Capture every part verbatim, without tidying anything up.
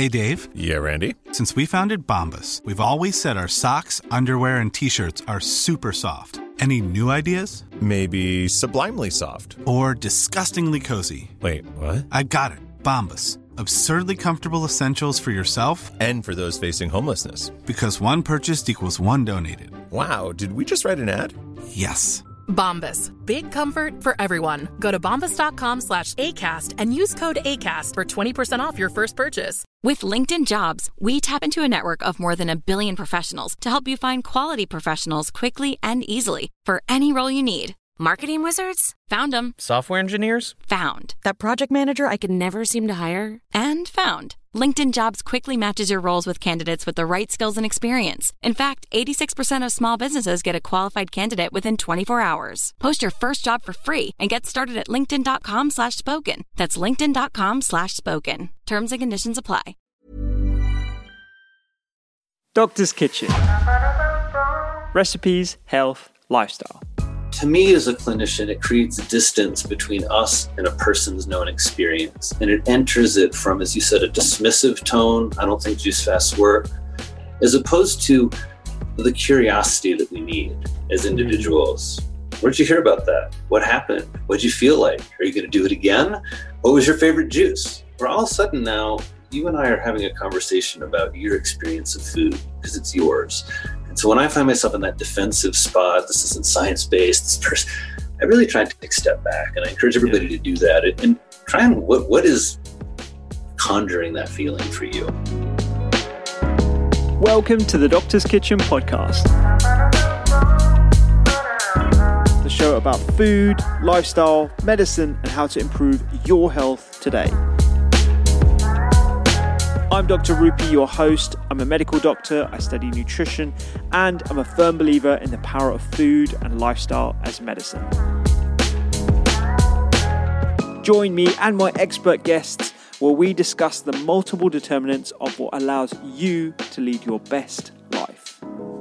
Hey, Dave. Yeah, Randy? Since we founded Bombas, we've always said our socks, underwear, and T-shirts are super soft. Any new ideas? Maybe sublimely soft. Or disgustingly cozy. Wait, what? I got it. Bombas. Absurdly comfortable essentials for yourself and for those facing homelessness. Because one purchased equals one donated. Wow, did we just write an ad? Yes. Bombas. Big comfort for everyone. Go to bombas.com slash ACAST and use code ACAST for twenty percent off your first purchase. With LinkedIn Jobs, we tap into a network of more than a billion professionals to help you find quality professionals quickly and easily for any role you need. Marketing wizards? Found them. Software engineers? Found. That project manager I could never seem to hire? And found. LinkedIn Jobs quickly matches your roles with candidates with the right skills and experience. In fact, eighty-six percent of small businesses get a qualified candidate within twenty-four hours. Post your first job for free and get started at linkedin.com slash spoken. That's linkedin.com slash spoken. Terms and conditions apply. Doctor's Kitchen. Recipes, health, lifestyle. To me, as a clinician, it creates a distance between us and a person's known experience. And it enters it from, as you said, a dismissive tone. I don't think juice fasts work, as opposed to the curiosity that we need as individuals. Where'd you hear about that? What happened? What'd you feel like? Are you going to do it again? What was your favorite juice? Where all of a sudden now, you and I are having a conversation about your experience of food because it's yours. And so when I find myself in that defensive spot, this isn't science-based, this person, I really try to take a step back, and I encourage everybody to do that and, and try and what what is conjuring that feeling for you. Welcome to the Doctor's Kitchen podcast, the show about food, lifestyle, medicine, and how to improve your health today. I'm Doctor Rupi, your host. I'm a medical doctor, I study nutrition, and I'm a firm believer in the power of food and lifestyle as medicine. Join me and my expert guests where we discuss the multiple determinants of what allows you to lead your best life.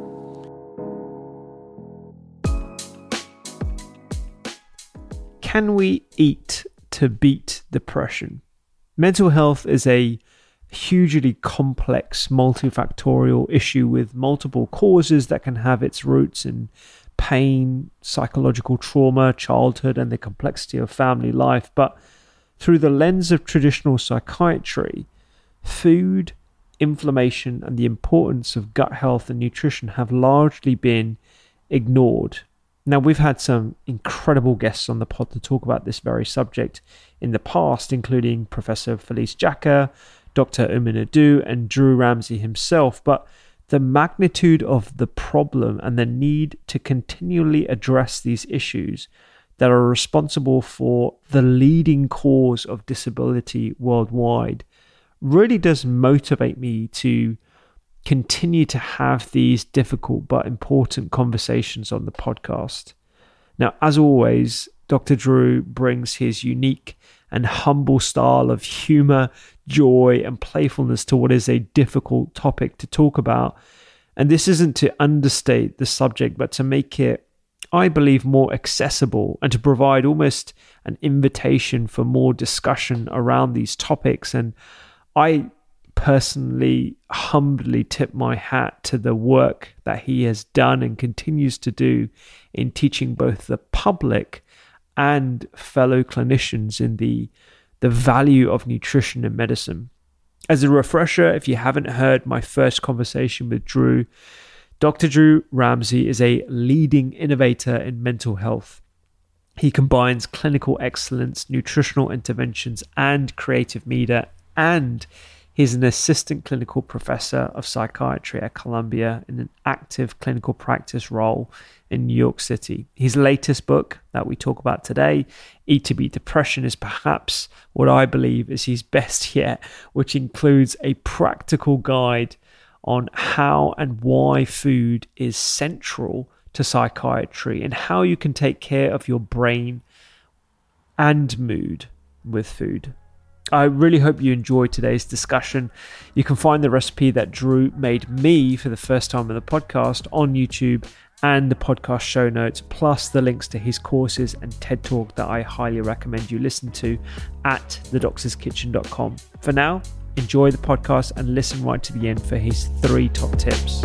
Can we eat to beat depression? Mental health is a hugely complex, multifactorial issue with multiple causes that can have its roots in pain, psychological trauma, childhood, and the complexity of family life. But through the lens of traditional psychiatry, food, inflammation, and the importance of gut health and nutrition have largely been ignored. Now, we've had some incredible guests on the pod to talk about this very subject in the past, including Professor Felice Jacka, Doctor Umer Nadu, and Drew Ramsey himself, but the magnitude of the problem and the need to continually address these issues that are responsible for the leading cause of disability worldwide really does motivate me to continue to have these difficult but important conversations on the podcast. Now, as always, Doctor Drew brings his unique and humble style of humor, joy, and playfulness to what is a difficult topic to talk about. And this isn't to understate the subject, but to make it, I believe, more accessible and to provide almost an invitation for more discussion around these topics. And I personally humbly tip my hat to the work that he has done and continues to do in teaching both the public and fellow clinicians in the, the value of nutrition and medicine. As a refresher, if you haven't heard my first conversation with Drew, Doctor Drew Ramsey is a leading innovator in mental health. He combines clinical excellence, nutritional interventions, and creative media, and he's an assistant clinical professor of psychiatry at Columbia in an active clinical practice role in New York City. His latest book that we talk about today, Eat to Beat Depression, is perhaps what I believe is his best yet, which includes a practical guide on how and why food is central to psychiatry and how you can take care of your brain and mood with food. I really hope you enjoyed today's discussion. You can find the recipe that Drew made me for the first time on the podcast on YouTube and the podcast show notes, plus the links to his courses and TED Talk that I highly recommend you listen to at the doctors kitchen dot com. For now, enjoy the podcast and listen right to the end for his three top tips.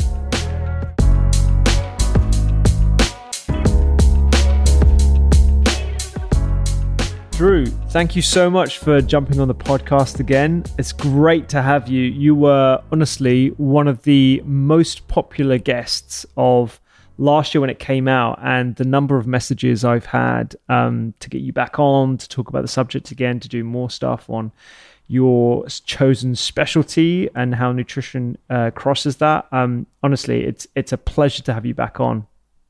Drew, thank you so much for jumping on the podcast again. It's great to have you. You were honestly one of the most popular guests of last year when it came out, and the number of messages I've had um, to get you back on, to talk about the subject again, to do more stuff on your chosen specialty and how nutrition uh, crosses that. Um, honestly, it's it's a pleasure to have you back on.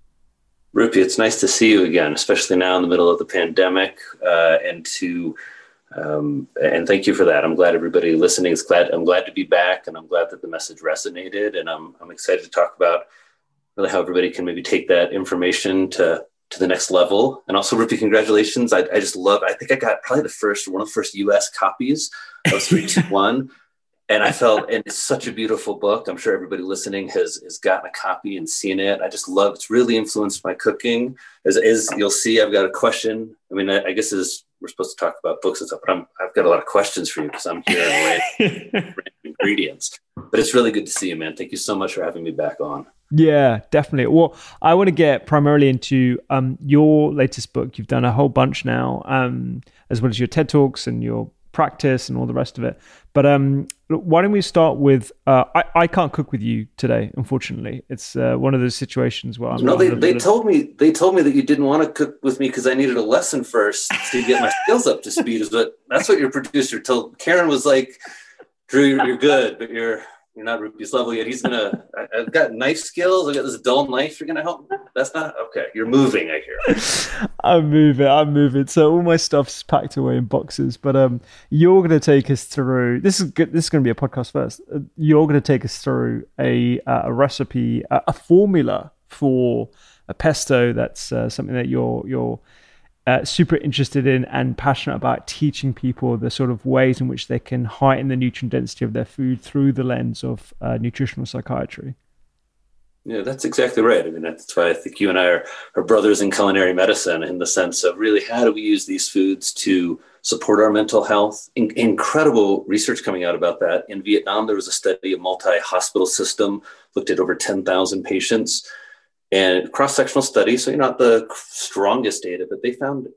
Rupi, it's nice to see you again, especially now in the middle of the pandemic, uh, and to um, and thank you for that. I'm glad everybody listening is glad. I'm glad to be back, and I'm glad that the message resonated. And I'm I'm excited to talk about really how everybody can maybe take that information to to the next level. And also, Rupi, congratulations! I, I just love. I think I got probably the first one of the first U S copies of three two one. And I felt, and it's such a beautiful book. I'm sure everybody listening has, has gotten a copy and seen it. I just love, it's really influenced my cooking. As, as you'll see, I've got a question. I mean, I, I guess as we're supposed to talk about books and stuff, but I'm, I've got a lot of questions for you because I'm here and random ingredients. But it's really good to see you, man. Thank you so much for having me back on. Yeah, definitely. Well, I want to get primarily into um, your latest book. You've done a whole bunch now, um, as well as your TED Talks and your practice and all the rest of it. But um, why don't we start with, uh, I, I can't cook with you today, unfortunately. It's uh, one of those situations where I'm No, they, they of... told me they told me that you didn't want to cook with me because I needed a lesson first to get my skills up to speed. Is what that's what your producer told. Karen was like, Drew, you're, you're good, but you're you're not Rupi's level yet. He's gonna I, I've got knife skills, I've got this dull knife, you're gonna help me? That's not okay. You're moving, I hear. I'm moving, I'm moving. So all my stuff's packed away in boxes. But um you're gonna take us through this is good this is gonna be a podcast first. Uh, you're gonna take us through a uh, a recipe, a, a formula for a pesto that's uh, something that you're you're Uh, super interested in and passionate about, teaching people the sort of ways in which they can heighten the nutrient density of their food through the lens of uh, nutritional psychiatry. Yeah, that's exactly right. I mean, that's why I think you and I are, are brothers in culinary medicine, in the sense of really how do we use these foods to support our mental health? In- incredible research coming out about that. In Vietnam, there was a study, a multi-hospital system, looked at over ten thousand patients. And cross-sectional study, so you're not the strongest data, but they found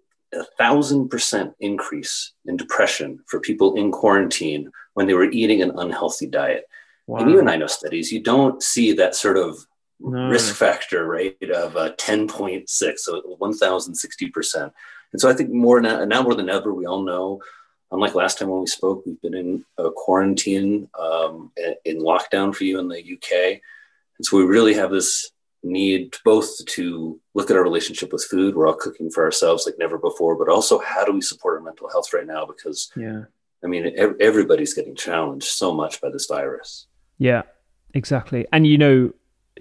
a thousand percent increase in depression for people in quarantine when they were eating an unhealthy diet. Wow. And you and I know studies, you don't see that sort of no. risk factor rate of uh, ten point six, so one thousand sixty percent. And so I think more now, now more than ever, we all know, unlike last time when we spoke, we've been in a quarantine, um, in lockdown for you in the U K. And so we really have this need both to look at our relationship with food. We're all cooking for ourselves like never before, but also how do we support our mental health right now? Because yeah, I mean, ev- everybody's getting challenged so much by this virus. Yeah, exactly. And, you know,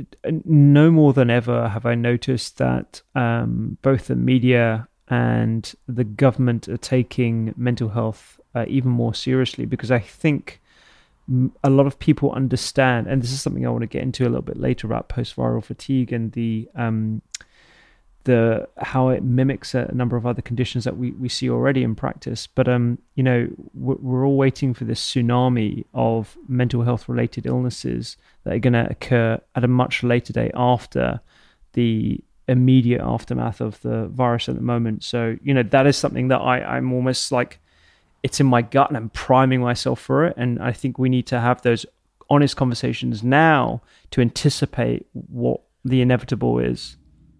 no more than ever have I noticed that um, both the media and the government are taking mental health uh, even more seriously, because I think a lot of people understand, and this is something I want to get into a little bit later about post-viral fatigue and the um, the how it mimics a number of other conditions that we, we see already in practice. But um, you know, we're, we're all waiting for this tsunami of mental health related illnesses that are going to occur at a much later date after the immediate aftermath of the virus at the moment. So, you know, that is something that I, I'm almost like, it's in my gut and I'm priming myself for it. And I think we need to have those honest conversations now to anticipate what the inevitable is.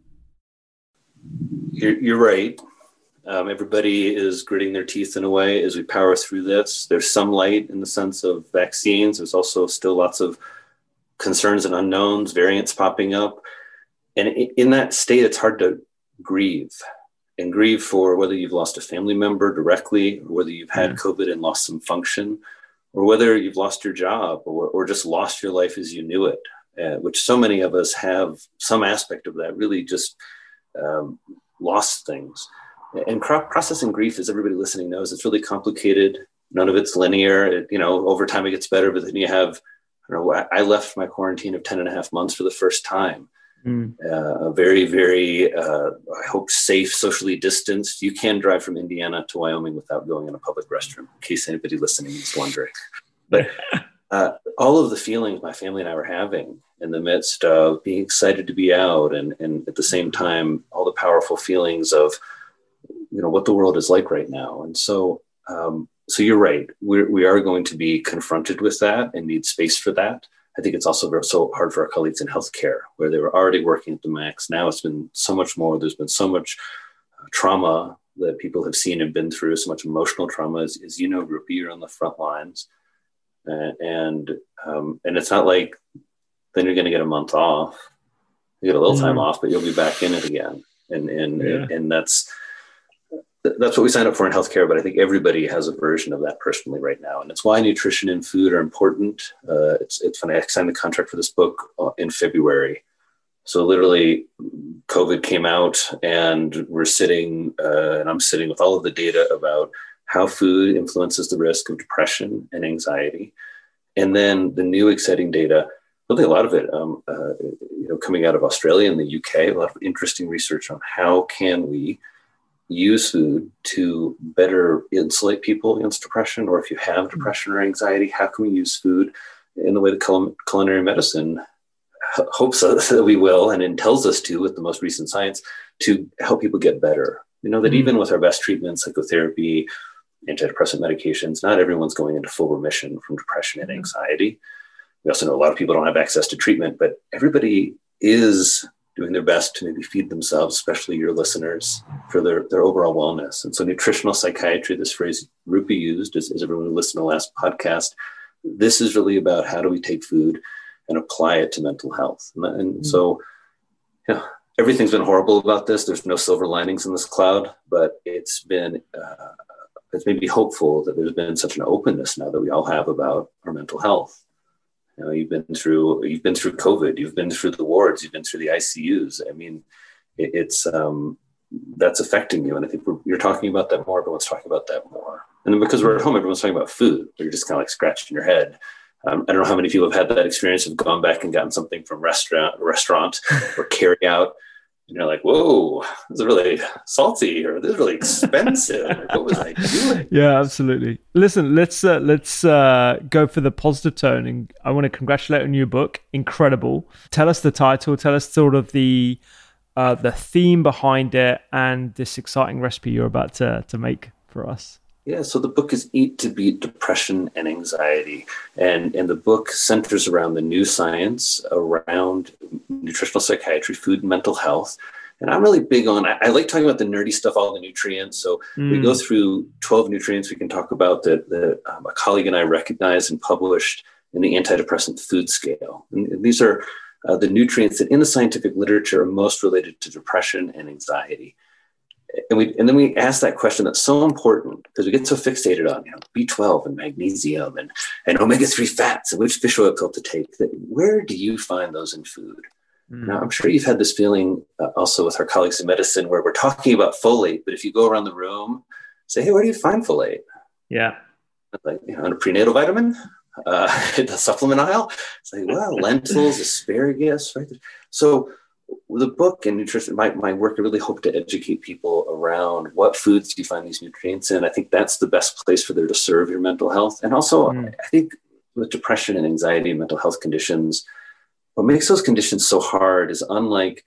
You're, you're right. Um, everybody is gritting their teeth in a way as we power through this. There's some light in the sense of vaccines. There's also still lots of concerns and unknowns, variants popping up. And in that state, it's hard to grieve. And grieve for whether you've lost a family member directly, or whether you've had COVID and lost some function, or whether you've lost your job, or, or just lost your life as you knew it, uh, which so many of us have some aspect of that, really just um, lost things. And processing grief, as everybody listening knows, it's really complicated. None of it's linear. It, you know, over time it gets better, but then you have, I don't know, I left my quarantine of ten and a half months for the first time. Mm. Uh, a very, very, uh, I hope, safe, socially distanced. You can drive from Indiana to Wyoming without going in a public restroom, in case anybody listening is wondering. But uh, all of the feelings my family and I were having in the midst of being excited to be out, and, and at the same time, all the powerful feelings of, you know, what the world is like right now. And so, um, so you're right. We're, we are going to be confronted with that and need space for that. I think it's also very, so hard for our colleagues in healthcare, where they were already working at the max. Now it's been so much more. There's been so much uh, trauma that people have seen and been through, so much emotional trauma. As, as you know, Rupi, you're on the front lines. Uh, and um, and it's not like then you're going to get a month off. You get a little mm. time off, but you'll be back in it again. And and yeah. and, and that's that's what we signed up for in healthcare. But I think everybody has a version of that personally right now, and it's why nutrition and food are important. Uh, it's it's funny. I signed the contract for this book uh, in February, so literally, COVID came out, and we're sitting, uh, and I'm sitting with all of the data about how food influences the risk of depression and anxiety, and then the new exciting data. Really, a lot of it, um, uh, you know, coming out of Australia and the U K. A lot of interesting research on how can we use food to better insulate people against depression, or if you have depression or anxiety, how can we use food in the way that cul- culinary medicine hopes that we will and tells us to, with the most recent science, to help people get better. You know, that even with our best treatments, psychotherapy, antidepressant medications, not everyone's going into full remission from depression and anxiety. We also know a lot of people don't have access to treatment, but everybody is doing their best to maybe feed themselves, especially your listeners, for their, their overall wellness. And so nutritional psychiatry, this phrase Rupi used, as, as everyone who listened to the last podcast, this is really about how do we take food and apply it to mental health. And, and mm-hmm. so, you know, everything's been horrible about this. There's no silver linings in this cloud, but it's been, uh, it's made me hopeful that there's been such an openness now that we all have about our mental health. You know, you've been through, you've been through COVID, you've been through the wards, you've been through the I C Us. I mean, it, it's, um, that's affecting you. And I think we're, you're talking about that more. Everyone's talking about that more. And then because we're at home, everyone's talking about food. You're just kind of like scratching your head. Um, I don't know how many people have had that experience of gone back and gotten something from restaurant, restaurant or carry out. And you're like, whoa, this is really salty, or this is really expensive. Like, what was I doing? Yeah, absolutely. Listen, let's uh, let's uh, go for the positive tone. And I want to congratulate on your book. Incredible. Tell us the title. Tell us sort of the uh, the theme behind it and this exciting recipe you're about to to make for us. Yeah, so the book is Eat to Beat Depression and Anxiety. And, and the book centers around the new science around nutritional psychiatry, food, and mental health. And I'm really big on, I, I like talking about the nerdy stuff, all the nutrients. So mm. we go through twelve nutrients we can talk about that, that um, a colleague and I recognized and published in the Antidepressant Food Scale. And, and these are uh, the nutrients that in the scientific literature are most related to depression and anxiety. And we and then we ask that question that's so important because we get so fixated on, you know, B twelve and magnesium and, and omega three fats and which fish oil pill to take. That where do you find those in food? Mm. Now, I'm sure you've had this feeling uh, also with our colleagues in medicine where we're talking about folate, but if you go around the room, say, hey, where do you find folate? Yeah. Like, you know, in a prenatal vitamin, uh, in the supplement aisle. It's like, well, lentils, asparagus, right? So the book and nutrition, my, my work, I really hope to educate people around what foods do you find these nutrients in. I think that's the best place for there to serve your mental health. And also, mm. I think with depression and anxiety and mental health conditions, what makes those conditions so hard is unlike,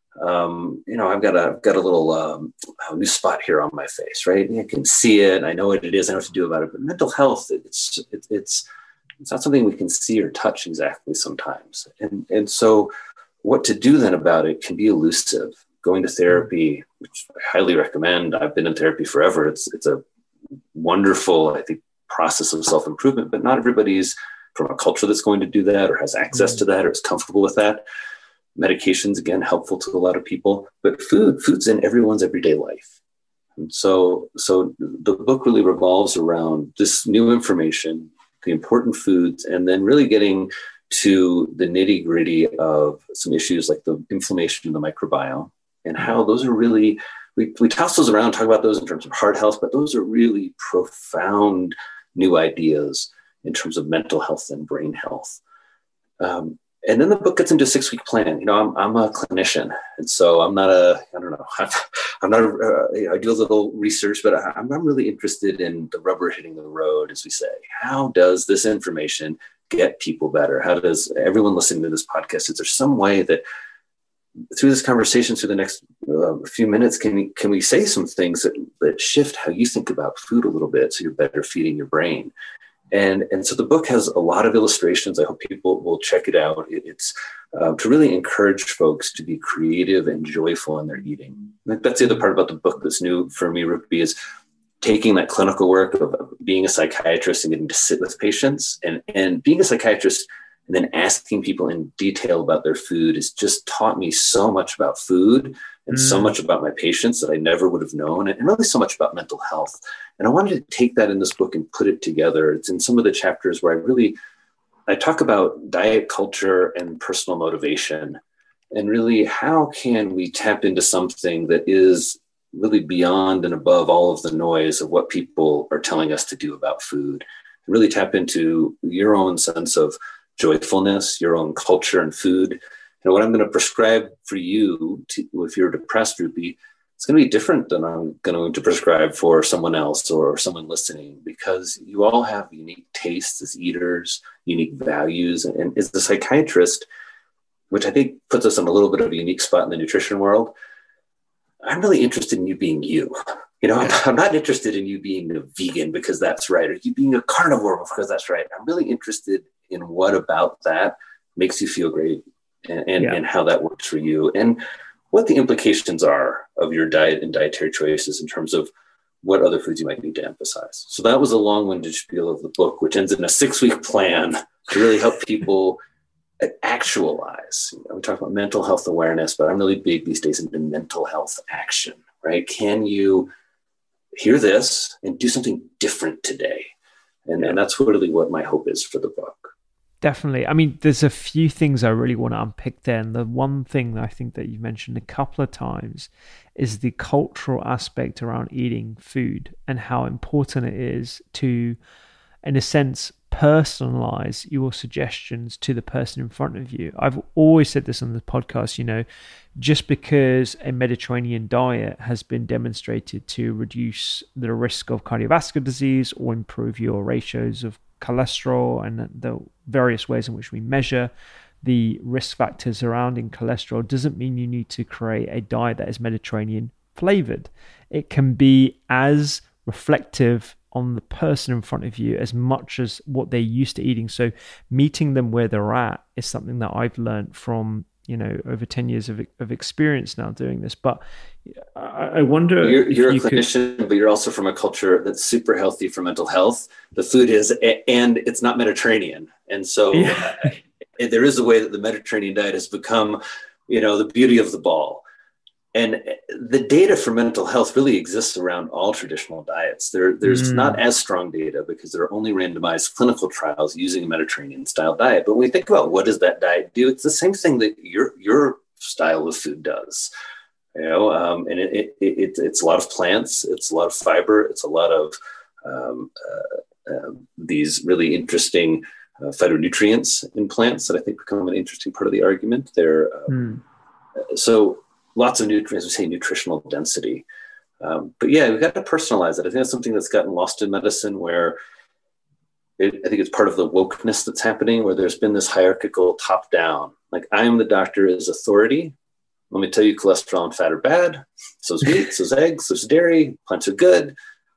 um, you know, I've got a, I've got a little um, a new spot here on my face, right? I can see it. I know what it is. I know what to do about it. But mental health, it's it, it's it's not something we can see or touch exactly sometimes. And and so what to do then about it can be elusive. Going to therapy, which I highly recommend. I've been in therapy forever. It's it's a wonderful, I think, process of self-improvement, but not everybody's from a culture that's going to do that or has access to that or is comfortable with that. Medications, again, helpful to a lot of people, but food, food's in everyone's everyday life. And so, so the book really revolves around this new information, the important foods, and then really getting to the nitty gritty of some issues like the inflammation in the microbiome and how those are really, we, we toss those around, talk about those in terms of heart health, but those are really profound new ideas in terms of mental health and brain health. Um, And then the book gets into a six week plan. You know, I'm, I'm a clinician. And so I'm not a, I don't know, I'm, I'm not, a, uh, I do a little research, but I'm, I'm really interested in the rubber hitting the road, as we say. How does this information get people better? How does everyone listening to this podcast, is there some way that through this conversation, through the next uh, few minutes, can we, can we say some things that, that shift how you think about food a little bit so you're better feeding your brain? And, and so the book has a lot of illustrations. I hope people will check it out. It, it's uh, to really encourage folks to be creative and joyful in their eating. That's the other part about the book that's new for me, Rupi, is taking that clinical work of being a psychiatrist and getting to sit with patients, and, and being a psychiatrist and then asking people in detail about their food has just taught me so much about food and mm. so much about my patients that I never would have known, and really so much about mental health. And I wanted to take that in this book and put it together. It's in some of the chapters where I really, I talk about diet culture and personal motivation, and really how can we tap into something that is really beyond and above all of the noise of what people are telling us to do about food, and really tap into your own sense of joyfulness, your own culture and food. And what I'm going to prescribe for you, to, if you're depressed, Rupi, it's going to be different than I'm going to prescribe for someone else or someone listening, because you all have unique tastes as eaters, unique values. And, and as a psychiatrist, which I think puts us in a little bit of a unique spot in the nutrition world, I'm really interested in you being you. You know, I'm, I'm not interested in you being a vegan because that's right, or you being a carnivore because that's right. I'm really interested in what about that makes you feel great, and, and, yeah. and how that works for you, and what the implications are of your diet and dietary choices in terms of what other foods you might need to emphasize. So that was a long-winded spiel of the book, which ends in a six-week plan to really help people actualize. You know, we talk about mental health awareness, but I'm really big these days into mental health action, right? Can you hear this and do something different today? And, and that's really what my hope is for the book. Definitely. I mean, there's a few things I really want to unpick there. And the one thing that I think that you've mentioned a couple of times is the cultural aspect around eating food, and how important it is to, in a sense, personalize your suggestions to the person in front of you. I've always said this on the podcast, you know, just because a Mediterranean diet has been demonstrated to reduce the risk of cardiovascular disease or improve your ratios of cholesterol and the various ways in which we measure the risk factors surrounding cholesterol, doesn't mean you need to create a diet that is Mediterranean flavored. It can be as reflective on the person in front of you as much as what they're used to eating. So meeting them where they're at is something that I've learned from, you know, over ten years of of experience now doing this. But I, I wonder, you're, you're you a clinician, could... but you're also from a culture that's super healthy for mental health. The food is, and it's not Mediterranean. And so yeah. uh, there is a way that the Mediterranean diet has become, you know, the beauty of the ball. And the data for mental health really exists around all traditional diets. There, there's mm. not as strong data because there are only randomized clinical trials using a Mediterranean style diet. But when we think about what does that diet do, it's the same thing that your your style of food does. You know, um, and it, it, it, it's a lot of plants, it's a lot of fiber, it's a lot of um, uh, uh, these really interesting uh, phytonutrients in plants that I think become an interesting part of the argument. They're um, mm. so. Lots of nutrients, we say nutritional density. Um, but yeah, we've got to personalize it. I think that's something that's gotten lost in medicine, where it, I think it's part of the wokeness that's happening, where there's been this hierarchical top down. Like, I am the doctor as authority. Let me tell you, cholesterol and fat are bad. So's meat, so's eggs, so's dairy. Plants are good.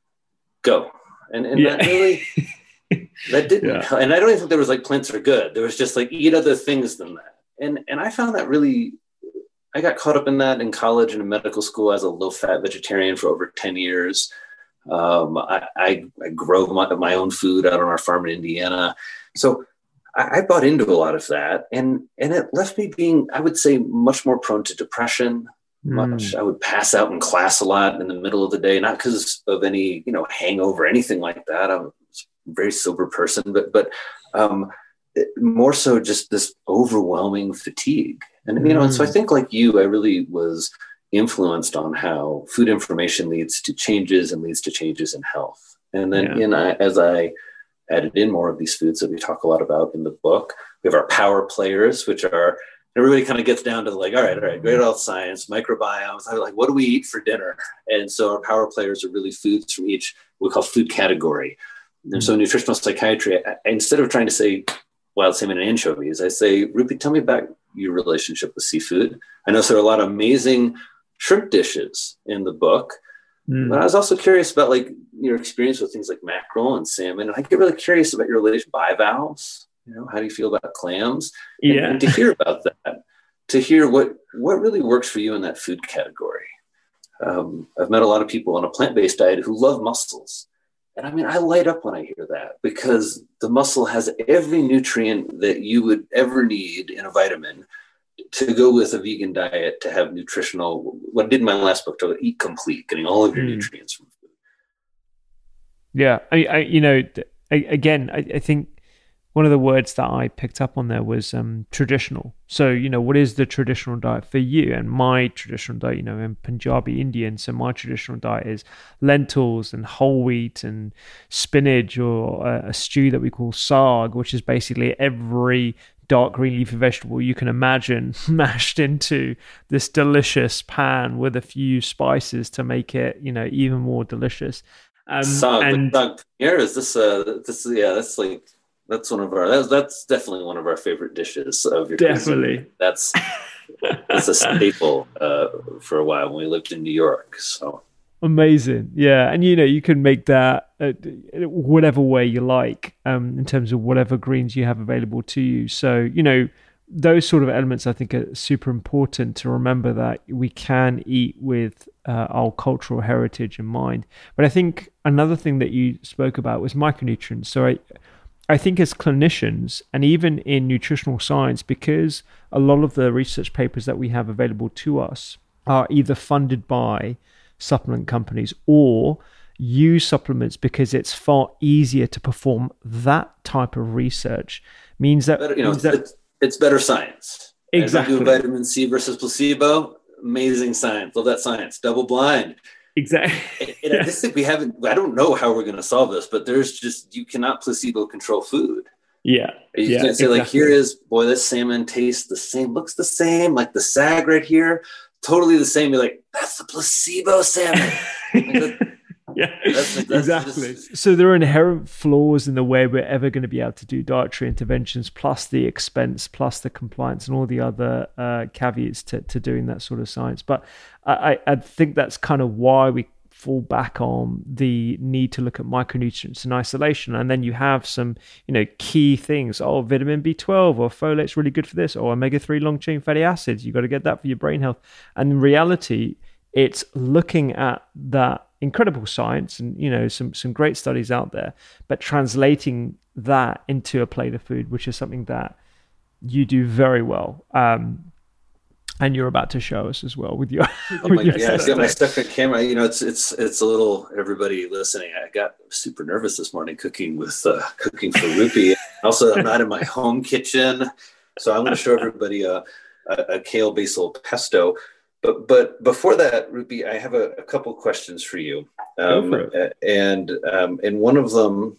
Go. And, and yeah. that really, that didn't, yeah. and I don't even think there was like plants are good. There was just like, eat other things than that. And, and I found that really, I got caught up in that in college and in medical school as a low-fat vegetarian for over ten years. Um, I, I, I grow my, my own food out on our farm in Indiana. So I, I bought into a lot of that. And, and it left me being, I would say, much more prone to depression. Mm. Much. I would pass out in class a lot in the middle of the day, not because of any, you know, hangover, anything like that. I was a very sober person, but, but um, more so just this overwhelming fatigue. And, you know, and so I think like you, I really was influenced on how food information leads to changes and leads to changes in health. And then yeah. in, I, as I added in more of these foods that we talk a lot about in the book. We have our power players, which are, everybody kind of gets down to like, all right, all right, great health science, microbiomes, like, what do we eat for dinner? And so our power players are really foods from each, what we call food category. And so nutritional psychiatry, I, instead of trying to say wild salmon and anchovies, I say, Rupi, tell me about your relationship with seafood. I know there are a lot of amazing shrimp dishes in the book, mm. but I was also curious about like your experience with things like mackerel and salmon. And I get really curious about your relation to bivalves. You know, how do you feel about clams? And, yeah. and to hear about that, to hear what, what really works for you in that food category. Um, I've met a lot of people on a plant-based diet who love mussels. And I mean, I light up when I hear that because the mussel has every nutrient that you would ever need in a vitamin to go with a vegan diet to have nutritional, what I did in my last book, to eat complete, getting all of your mm. nutrients from food. Yeah. I, I you know, I, again, I, I think one of the words that I picked up on there was um, traditional. So, you know, what is the traditional diet for you? And my traditional diet, you know, I'm Punjabi Indian, so my traditional diet is lentils and whole wheat and spinach, or a, a stew that we call saag, which is basically every dark green leafy vegetable you can imagine mashed into this delicious pan with a few spices to make it, you know, even more delicious. Um, saag, and saag here is this, uh, this, yeah, that's like, That's one of our. That's, that's definitely one of our favorite dishes of your definitely. Cuisine. That's that's a staple uh, for a while when we lived in New York. So amazing, yeah. And you know, you can make that uh, whatever way you like, um, in terms of whatever greens you have available to you. So you know, those sort of elements I think are super important to remember, that we can eat with uh, our cultural heritage in mind. But I think another thing that you spoke about was micronutrients. So I. I think as clinicians, and even in nutritional science, because a lot of the research papers that we have available to us are either funded by supplement companies or use supplements because it's far easier to perform that type of research, means that, better, you know, means that it's, it's better science. Exactly. And vitamin C versus placebo, amazing science. Love that science. Double blind. Exactly. And I just think we haven't, I don't know how we're going to solve this, but there's just, you cannot placebo control food. Yeah. You yeah, can't say exactly. like, here is, boy, this salmon tastes the same, looks the same, like the sag right here, totally the same. You're like, that's the placebo salmon. Like, that, yeah, that's, that's exactly. Just... So there are inherent flaws in the way we're ever going to be able to do dietary interventions, plus the expense, plus the compliance, and all the other uh, caveats to, to doing that sort of science. But I, I think that's kind of why we fall back on the need to look at micronutrients in isolation. And then you have some, you know, key things. Oh, vitamin B twelve or folate's really good for this, or omega three long chain fatty acids. You got to get that for your brain health. And in reality, it's looking at that incredible science and, you know, some some great studies out there, but translating that into a plate of food, which is something that you do very well. Um, and you're about to show us as well with your. Oh with my, your yeah, I got my second camera. You know, it's it's it's a little, everybody listening, I got super nervous this morning cooking with uh, cooking for Rupi. Also, I'm not in my home kitchen, so I'm going to show everybody a, a, a kale basil pesto. But but before that, Rupi, I have a, a couple questions for you. Um, Go for it. And um, and one of them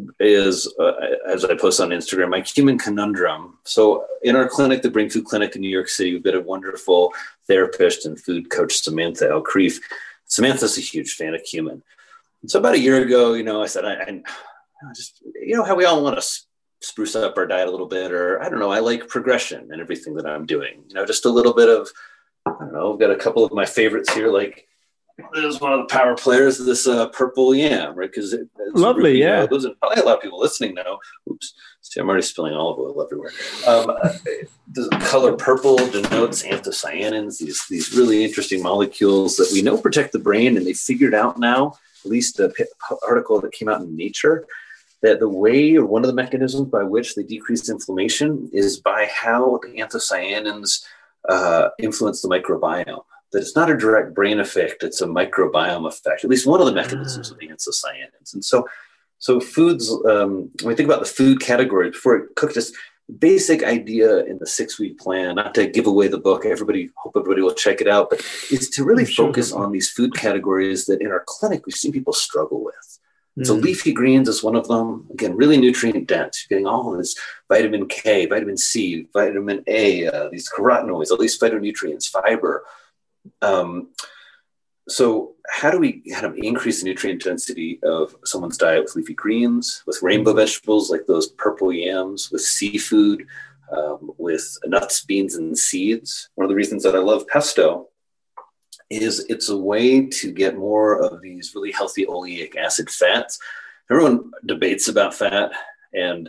is, uh, as I post on Instagram, my human conundrum. So in our clinic, the Brain Food Clinic in New York City, we've got a wonderful therapist and food coach, Samantha Elkreef. Samantha's a huge fan of cumin. And so about a year ago, you know, I said, I, I just, you know, how we all want to spruce up our diet a little bit, or I don't know, I like progression in everything that I'm doing. You know, just a little bit of, I don't know, I've got a couple of my favorites here, like this is one of the power players, this uh, purple yam, right? Because it, lovely, yeah. Know, those are probably a lot of people listening now. Oops, see, I'm already spilling olive oil everywhere. Um, uh, the color purple denotes anthocyanins, these these really interesting molecules that we know protect the brain, and they figured out now, at least the article that came out in Nature, that the way, or one of the mechanisms by which they decrease inflammation is by how the anthocyanins uh, influence the microbiome. That it's not a direct brain effect, it's a microbiome effect, at least one of the mechanisms of the anthocyanins. And so, so foods, um, when we think about the food category, before I cook, just basic idea in the six-week plan, not to give away the book, everybody, hope everybody will check it out, but is to really focus on these food categories that in our clinic, we've seen people struggle with. And so leafy greens is one of them. Again, really nutrient dense. You're getting all of this vitamin K, vitamin C, vitamin A, uh, these carotenoids, all these phytonutrients, fiber. Um, so how do we kind of increase the nutrient density of someone's diet with leafy greens, with rainbow vegetables like those purple yams, with seafood, um, with nuts, beans, and seeds? One of the reasons that I love pesto is it's a way to get more of these really healthy oleic acid fats. Everyone debates about fat, and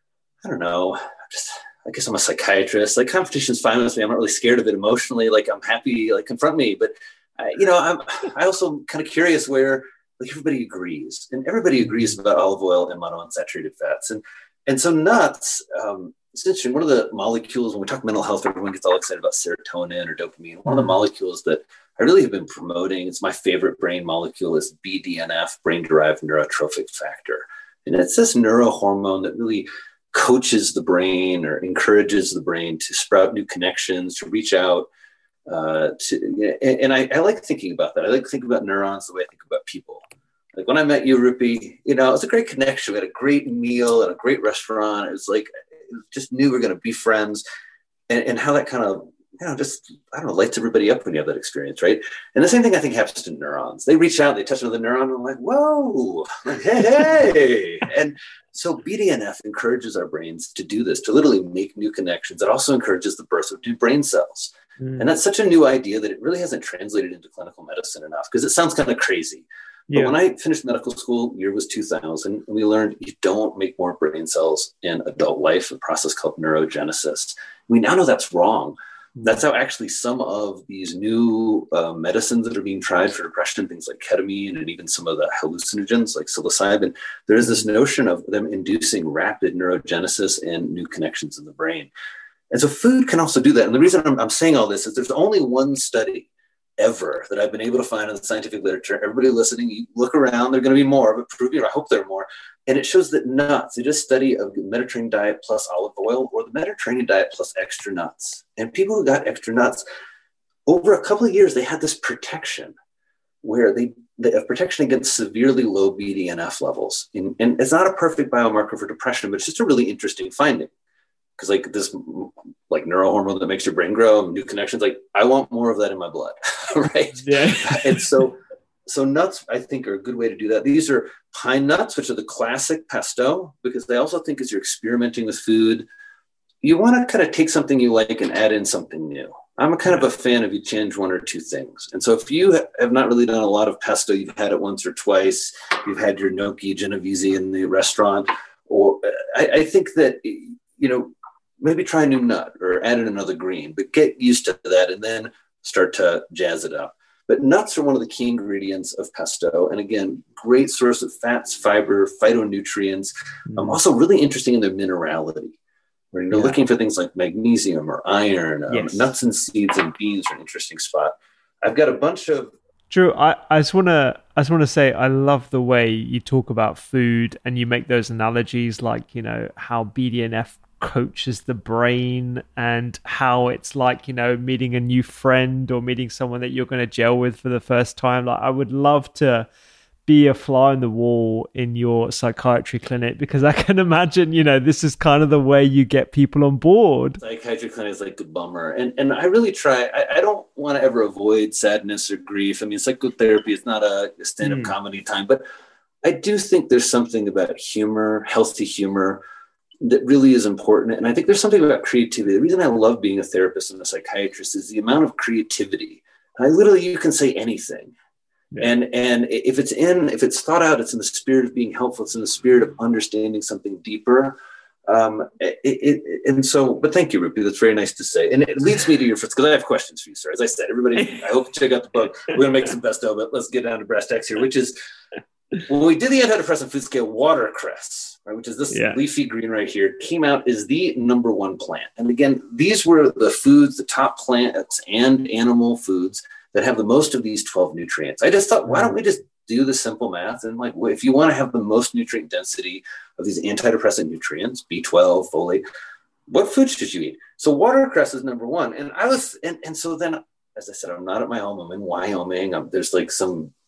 I don't know, just, I guess I'm a psychiatrist. Like, competition's fine with me. I'm not really scared of it emotionally. Like, I'm happy, like, confront me. But, I, you know, I'm I also kind of curious where, like, everybody agrees. And everybody agrees about olive oil and monounsaturated fats. And and so nuts, um, it's interesting. One of the molecules, when we talk mental health, everyone gets all excited about serotonin or dopamine. One of the molecules that I really have been promoting, it's my favorite brain molecule, is B D N F, brain-derived neurotrophic factor. And it's this neurohormone that really coaches the brain or encourages the brain to sprout new connections, to reach out. Uh, to, and and I, I like thinking about that. I like thinking about neurons the way I think about people. Like when I met you, Rupi, you know, it was a great connection. We had a great meal at a great restaurant. It was like, it just knew we were going to be friends, and, and how that kind of, you know, just, I don't know, lights everybody up when you have that experience, right? And the same thing I think happens to neurons. They reach out, they touch another neuron, and I'm like, whoa, like, hey, hey. And so B D N F encourages our brains to do this, to literally make new connections. It also encourages the birth of new brain cells. Mm. And that's such a new idea that it really hasn't translated into clinical medicine enough, because it sounds kind of crazy. But yeah. When I finished medical school, year was two thousand, and we learned you don't make more brain cells in adult life, a process called neurogenesis. We now know that's wrong. That's how actually some of these new uh, medicines that are being tried for depression, things like ketamine and even some of the hallucinogens like psilocybin, there is this notion of them inducing rapid neurogenesis and new connections in the brain. And so food can also do that. And the reason I'm, I'm saying all this is there's only one study ever that I've been able to find in the scientific literature. Everybody listening, you look around, there are going to be more, but prove you, I hope there are more. And it shows that nuts, they did a study of the Mediterranean diet plus olive oil or the Mediterranean diet plus extra nuts. And people who got extra nuts, over a couple of years, they had this protection where they, they have protection against severely low B D N F levels. And, and it's not a perfect biomarker for depression, but it's just a really interesting finding. Because like this like neurohormone that makes your brain grow, new connections, like I want more of that in my blood, right? Yeah. And so, so nuts, I think, are a good way to do that. These are pine nuts, which are the classic pesto, because they also think as you're experimenting with food, you want to kind of take something you like and add in something new. I'm a kind of a fan of you change one or two things. And so if you have not really done a lot of pesto, you've had it once or twice, you've had your gnocchi Genovese in the restaurant, or I, I think that, you know, maybe try a new nut or add in another green, but get used to that and then start to jazz it up. But nuts are one of the key ingredients of pesto. And again, great source of fats, fiber, phytonutrients. Mm. Um, also really interesting in their minerality. Where you're yeah. looking for things like magnesium or iron. Um, yes. Nuts and seeds and beans are an interesting spot. I've got a bunch of... Drew, I, I just want to I just want to say I love the way you talk about food and you make those analogies like, you know, how B D N F coaches the brain and how it's like, you know, meeting a new friend or meeting someone that you're going to gel with for the first time. Like, I would love to be a fly on the wall in your psychiatry clinic, because I can imagine, you know, this is kind of the way you get people on board. Psychiatry clinic is like a bummer. And and I really try, I, I don't want to ever avoid sadness or grief. I mean, psychotherapy is not a stand-up mm. comedy time, but I do think there's something about humor, healthy humor, that really is important. And I think there's something about creativity. The reason I love being a therapist and a psychiatrist is the amount of creativity. I literally, you can say anything. Yeah. And and if it's in, if it's thought out, it's in the spirit of being helpful. It's in the spirit of understanding something deeper. Um, it, it, and so, but thank you, Rupi. That's very nice to say. And it leads me to your first, because I have questions for you, sir. As I said, everybody, I hope you check out the book. We're going to make some pesto, but let's get down to brass tacks here, which is, when we did the antidepressant food scale, watercress, right, which is this yeah. leafy green right here, came out as the number one plant. And again, these were the foods, the top plants and animal foods that have the most of these twelve nutrients. I just thought, why don't we just do the simple math? And like, if you want to have the most nutrient density of these antidepressant nutrients, B twelve, folate, what foods should you eat? So watercress is number one. And I was, and, and so then, as I said, I'm not at my home. I'm in Wyoming. I'm, there's like some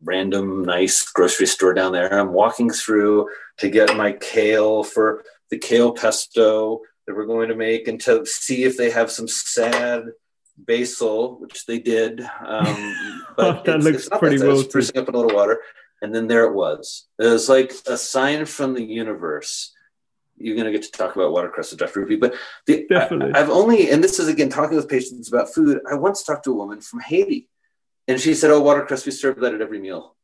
random nice grocery store down there. I'm walking through to get my kale for the kale pesto that we're going to make, and to see if they have some sad basil, which they did. Um, but that it's, looks it's not pretty that, well. it's sprucing up in a little water. And then there it was. It was like a sign from the universe. You're going to get to talk about watercress with Doctor Ruby, but the, Definitely. I, I've only, and this is again talking with patients about food. I once talked to a woman from Haiti, and she said, "Oh, watercress, we serve that at every meal."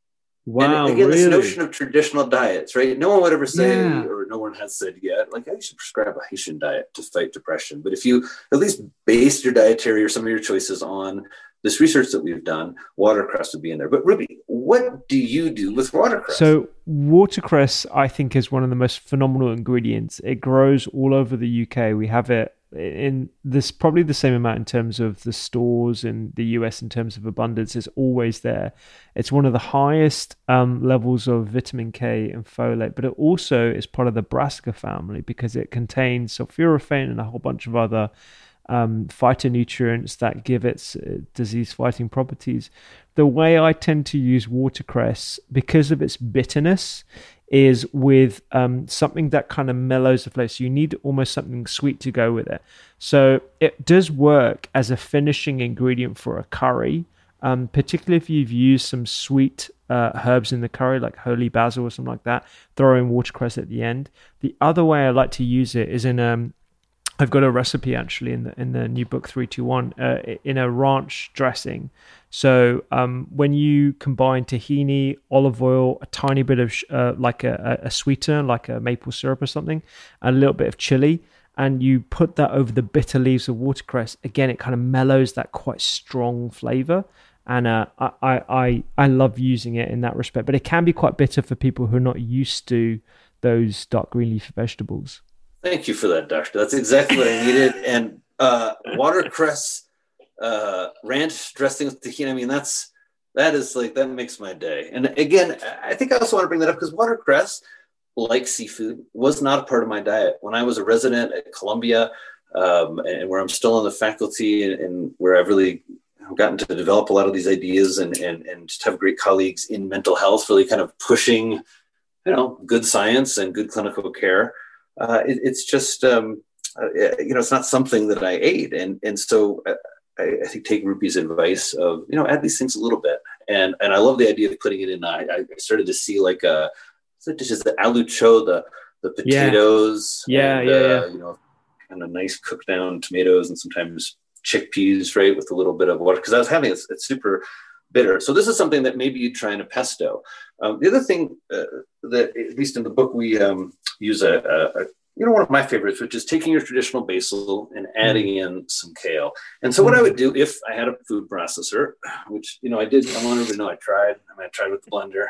Wow, and again, really? this notion of traditional diets, right? No one would ever say, Yeah. or no one has said yet, like, I should prescribe a Haitian diet to fight depression. But if you at least base your dietary or some of your choices on this research that we've done, watercress would be in there. But Ruby, what do you do with watercress? So watercress, I think, is one of the most phenomenal ingredients. It grows all over the U K. We have it in this probably the same amount in terms of the stores in the U S in terms of abundance. It's always there. It's one of the highest um, levels of vitamin K and folate, but it also is part of the brassica family because it contains sulforaphane and a whole bunch of other um, phytonutrients that give its uh, disease-fighting properties. The way I tend to use watercress, because of its bitterness, is with um, something that kind of mellows the flavor. So you need almost something sweet to go with it. So it does work as a finishing ingredient for a curry, um, particularly if you've used some sweet uh, herbs in the curry, like holy basil or something like that, throw in watercress at the end. The other way I like to use it is in um, I've got a recipe actually in the in the new book three two one uh, in a ranch dressing. So um, when you combine tahini, olive oil, a tiny bit of sh- uh, like a, a sweetener, like a maple syrup or something, a little bit of chili, and you put that over the bitter leaves of watercress, again, it kind of mellows that quite strong flavor. And uh, I, I, I love using it in that respect. But it can be quite bitter for people who are not used to those dark green leafy vegetables. Thank you for that, Doctor. That's exactly what I needed. And uh, watercress uh, ranch dressing with tahini, I mean, that's, that is like, that makes my day. And again, I think I also want to bring that up because watercress, like seafood, was not a part of my diet. When I was a resident at Columbia, um, and where I'm still on the faculty and, and where I've really gotten to develop a lot of these ideas and, and, and just have great colleagues in mental health, really kind of pushing, you know, good science and good clinical care. Uh, it, it's just, um, uh, you know, it's not something that I ate. And, and so I, I think take Rupi's advice of, you know, add these things a little bit. And, and I love the idea of putting it in. I, I started to see like a, so dishes, the aloo cho, the, the potatoes. Yeah, and, yeah, uh, yeah. You know, kind of nice cooked down tomatoes and sometimes chickpeas, right, with a little bit of water. Because I was having it, it's super bitter. So this is something that maybe you'd try in a pesto. Um, the other thing uh, that, at least in the book, we um, use a, a, a, you know, one of my favorites, which is taking your traditional basil and adding mm. in some kale. And so what I would do if I had a food processor, which, you know, I did, I wanted to know I tried, I mean, I tried with the blender.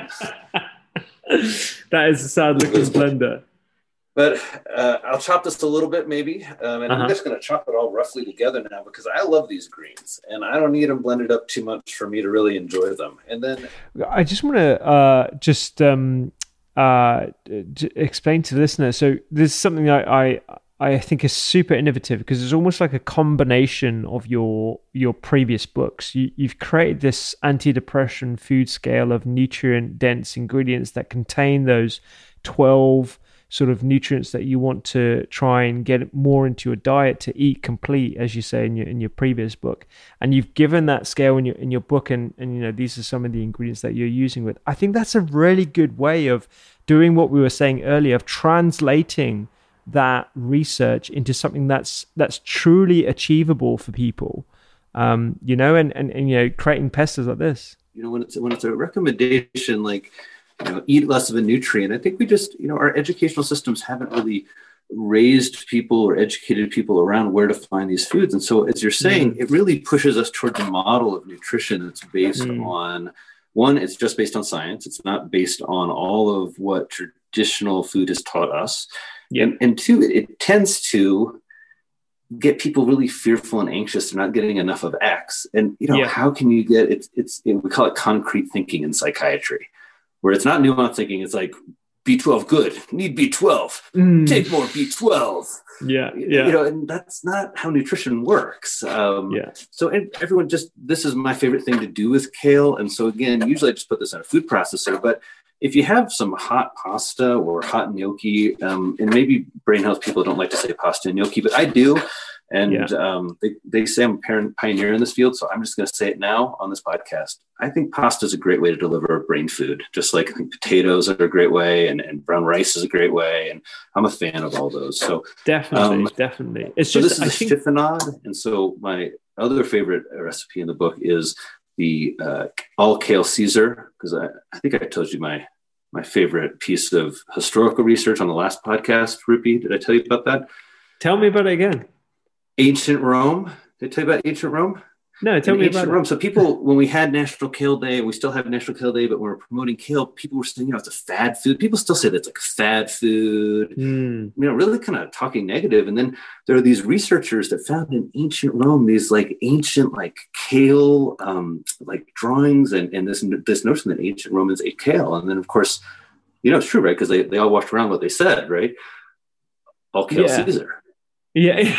And that is a sad looking blender. But uh, I'll chop this a little bit maybe. Um, and uh-huh. I'm just going to chop it all roughly together now because I love these greens and I don't need them blended up too much for me to really enjoy them. And then I just want to uh, just um, uh, d- explain to the listener. So this is something I, I I think is super innovative because it's almost like a combination of your your previous books. You, you've created this antidepressant food scale of nutrient dense ingredients that contain those twelve sort of nutrients that you want to try and get more into your diet to eat complete, as you say in your in your previous book. And you've given that scale in your in your book, and and you know these are some of the ingredients that you're using with. I think that's a really good way of doing what we were saying earlier, of translating that research into something that's that's truly achievable for people. Um, you know, and, and and you know, creating pestos like this. You know, when it's when it's a recommendation like, you know, eat less of a nutrient. I think we just, you know, our educational systems haven't really raised people or educated people around where to find these foods. And so, as you're saying, mm. it really pushes us towards a model of nutrition that's based mm. on, one, it's just based on science. It's not based on all of what traditional food has taught us. Yeah. And, and two, it, it tends to get people really fearful and anxious. They're not getting enough of X. And, you know, yeah. how can you get, it's, it's, we call it concrete thinking in psychiatry, where it's not nuanced thinking. It's like, B twelve good, need B twelve, mm. take more B twelve. Yeah, yeah. You know, and that's not how nutrition works. Um, yeah. So everyone just, this is my favorite thing to do with kale. And so again, usually I just put this in a food processor, but if you have some hot pasta or hot gnocchi, um, and maybe brain health people don't like to say pasta and gnocchi, but I do. And yeah. um, they, they say I'm a pioneer in this field, so I'm just going to say it now on this podcast. I think pasta is a great way to deliver brain food, just like I think potatoes are a great way, and, and brown rice is a great way, and I'm a fan of all those. So definitely, um, definitely. It's so just this is I a think... chiffonade, and so my other favorite recipe in the book is the uh, all kale Caesar, because I, I think I told you my my favorite piece of historical research on the last podcast. Rupi, did I tell you about that? Tell me about it again. Ancient Rome. Did I tell you about ancient Rome? No, tell In me ancient about Rome. it. So people, when we had National Kale Day, we still have National Kale Day, but when we're promoting kale, people were saying, you know, it's a fad food. People still say that's like fad food, mm. you know, really kind of talking negative. And then there are these researchers that found in ancient Rome, these like ancient, like kale, um, like drawings and, and this, this notion that ancient Romans ate kale. And then of course, you know, it's true, right? Because they, they all walked around what they said, right? All kale yeah. Caesar. Yeah.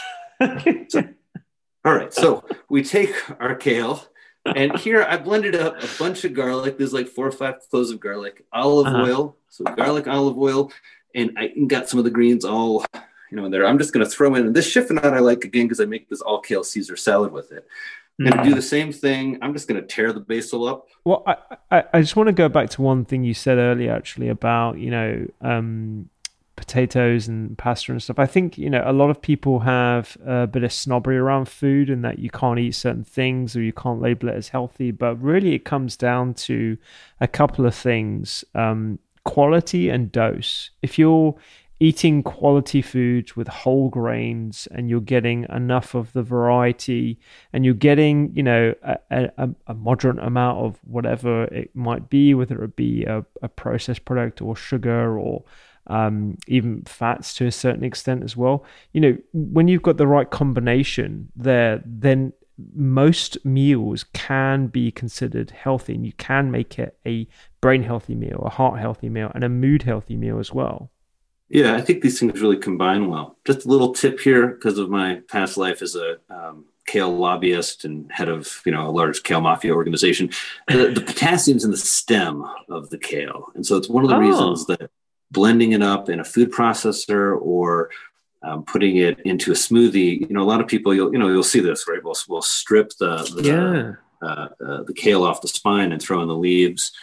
so, all right, so we take our kale, and here I blended up a bunch of garlic. There's like four or five cloves of garlic, olive uh-huh. oil, so garlic, olive oil, and I got some of the greens all, you know, in there. I'm just going to throw in, and this chiffonade I like again because I make this all kale Caesar salad with it. I'm going to do the same thing. I'm just going to tear the basil up. Well, I, I, I just want to go back to one thing you said earlier, actually, about, you know, um, potatoes and pasta and stuff. I think, you know, a lot of people have a bit of snobbery around food and that you can't eat certain things or you can't label it as healthy, but really it comes down to a couple of things, um, quality and dose. If you're eating quality foods with whole grains and you're getting enough of the variety and you're getting, you know, a, a, a moderate amount of whatever it might be, whether it be a, a processed product or sugar or um, even fats to a certain extent as well. You know, when you've got the right combination there, then most meals can be considered healthy and you can make it a brain healthy meal, a heart healthy meal, and a mood healthy meal as well. Yeah, I think these things really combine well. Just a little tip here, because of my past life as a um, kale lobbyist and head of, you know, a large kale mafia organization, the, the potassium's in the stem of the kale. And so it's one of the oh. reasons that blending it up in a food processor or um, putting it into a smoothie, you know, a lot of people, you'll, you know, you'll see this, right? We'll, we'll strip the, the, yeah. uh, uh, the kale off the spine and throw in the leaves.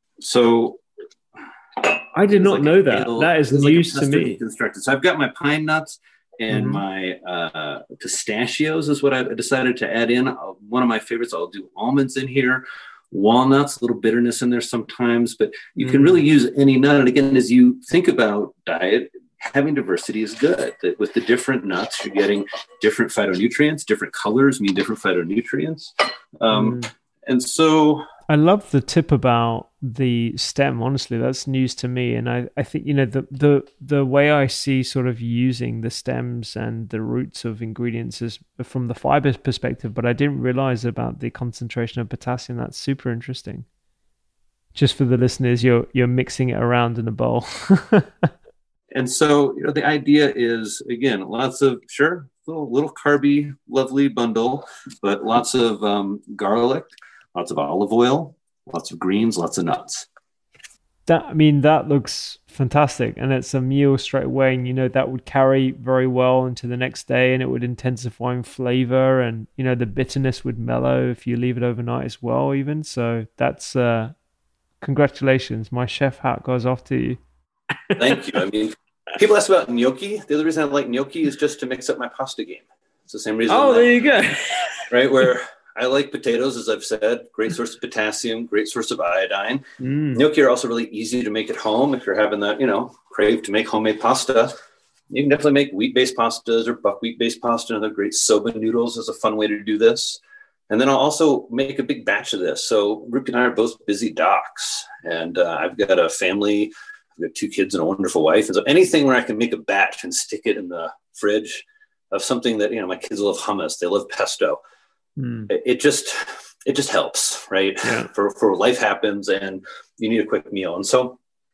So I did not like know that. Kale, that is news like to me. Constructed. So I've got my pine nuts and mm-hmm. my uh, pistachios is what I've decided to add in. One of my favorites, I'll do almonds in here. Walnuts, a little bitterness in there sometimes, but you mm. can really use any nut. And again, as you think about diet, having diversity is good. That with the different nuts, you're getting different phytonutrients. Different colors mean different phytonutrients. Um, mm. And so I love the tip about the stem. Honestly, that's news to me. And I, I think, you know, the, the, the way I see sort of using the stems and the roots of ingredients is from the fiber perspective, but I didn't realize about the concentration of potassium. That's super interesting. Just for the listeners, you're, you're mixing it around in a bowl. And so, you know, the idea is, again, lots of, sure, little, little carby, lovely bundle, but lots of um, garlic, lots of olive oil, lots of greens, lots of nuts. That, I mean, that looks fantastic. And it's a meal straight away. And, you know, that would carry very well into the next day and it would intensify in flavor. And, you know, the bitterness would mellow if you leave it overnight as well, even. So that's, uh, congratulations. My chef hat goes off to you. Thank you. I mean, people ask about gnocchi. The other reason I like gnocchi is just to mix up my pasta game. It's the same reason. Oh, that, there you go. Right, where I like potatoes, as I've said, great source of potassium, great source of iodine. Mm. Gnocchi are also really easy to make at home if you're having that, you know, crave to make homemade pasta. You can definitely make wheat-based pastas or buckwheat-based pasta. Another great soba noodles is a fun way to do this. And then I'll also make a big batch of this. So Rupi and I are both busy docs, and uh, I've got a family. I've got two kids and a wonderful wife. And so anything where I can make a batch and stick it in the fridge of something that, you know, my kids love hummus, they love pesto. Mm. It, it just, it just helps, right? Yeah. For, for life happens and you need a quick meal. And so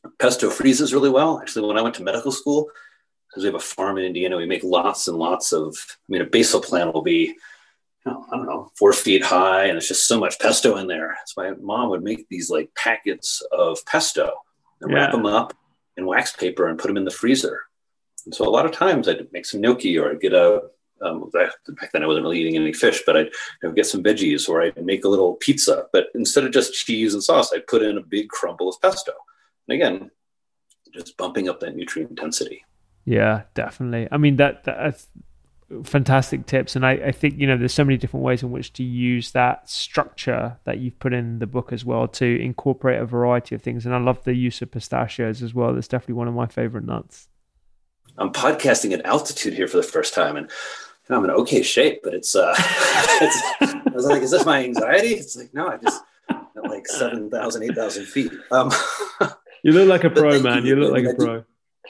Pesto freezes really well. Actually, when I went to medical school, because we have a farm in Indiana, we make lots and lots of, I mean, a basil plant will be, you know, I don't know, four feet high, and there's just so much pesto in there. That's why mom would make these like packets of pesto and yeah. wrap them up in wax paper and put them in the freezer. And so a lot of times I'd make some gnocchi, or I'd get a, um, back then I wasn't really eating any fish, but I'd you know, get some veggies, or I'd make a little pizza. But instead of just cheese and sauce, I'd put in a big crumble of pesto. And again, just bumping up that nutrient intensity. Yeah, definitely. I mean, that that's fantastic tips. And I, I think, you know, there's so many different ways in which to use that structure that you've put in the book as well to incorporate a variety of things. And I love the use of pistachios as well. That's definitely one of my favorite nuts. I'm podcasting at altitude here for the first time, and I'm in okay shape, but it's, uh, it's I was like, is this my anxiety? It's like, no, I just at like seven thousand, eight thousand feet. Um, you look like a pro, man. You, you look like I a pro. Do,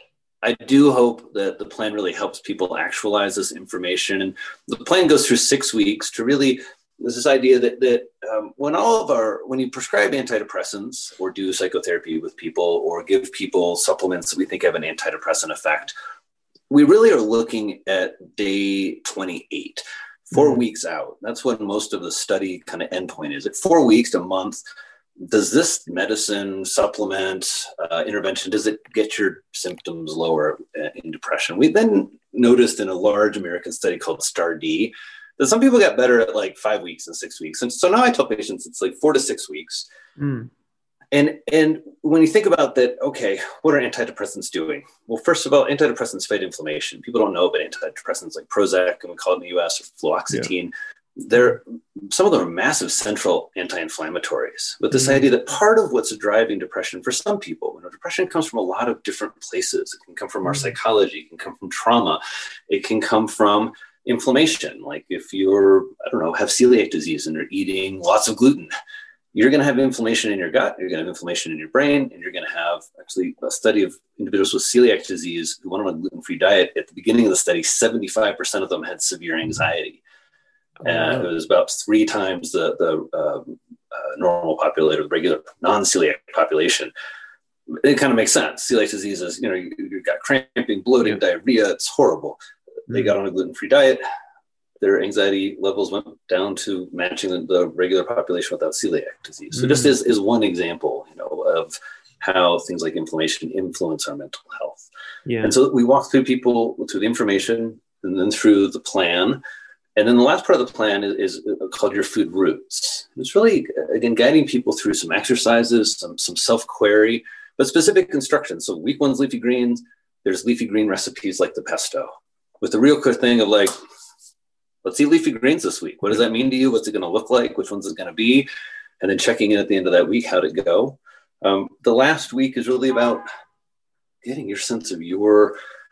I do hope that the plan really helps people actualize this information. And the plan goes through six weeks to really, there's this idea that, that um, when all of our, when you prescribe antidepressants or do psychotherapy with people or give people supplements that we think have an antidepressant effect, we really are looking at day twenty-eight, four mm-hmm. weeks out. That's when most of the study kind of endpoint is. At four weeks to a month, does this medicine, supplement, uh, intervention, does it get your symptoms lower in depression? We then noticed in a large American study called STAR-D that some people got better at like five weeks and six weeks. And so now I tell patients it's like four to six weeks. Mm. And, and when you think about that, okay, what are antidepressants doing? Well, first of all, antidepressants fight inflammation. People don't know about antidepressants like Prozac, and we call it in the U S, or fluoxetine. Yeah. They're, some of them are massive central anti-inflammatories, with this mm-hmm. idea that part of what's driving depression for some people, you know, depression comes from a lot of different places. It can come from our psychology, it can come from trauma, it can come from inflammation. Like if you're, I don't know, have celiac disease and you're eating lots of gluten, you're going to have inflammation in your gut, you're going to have inflammation in your brain, and you're going to have actually a study of individuals with celiac disease who went on a gluten-free diet. At the beginning of the study, seventy-five percent of them had severe anxiety. And it was about three times the, the uh, uh, normal population, the regular non-celiac population. It kind of makes sense. Celiac disease is, you know, you, you've got cramping, bloating, yeah. diarrhea. It's horrible. Mm-hmm. They got on a gluten-free diet. Their anxiety levels went down to matching the, the regular population without celiac disease. So mm-hmm. just as, as one example, you know, of how things like inflammation influence our mental health. Yeah. And so we walk through people through the information and then through the plan. And then the last part of the plan is, is called your food roots. It's really, again, guiding people through some exercises, some, some self-query, but specific instructions. So week one's leafy greens. There's leafy green recipes like the pesto, with the real quick thing of like, let's eat leafy greens this week. What does that mean to you? What's it going to look like? Which one's it going to be? And then checking in at the end of that week, how'd it go? Um, the last week is really about getting your sense of your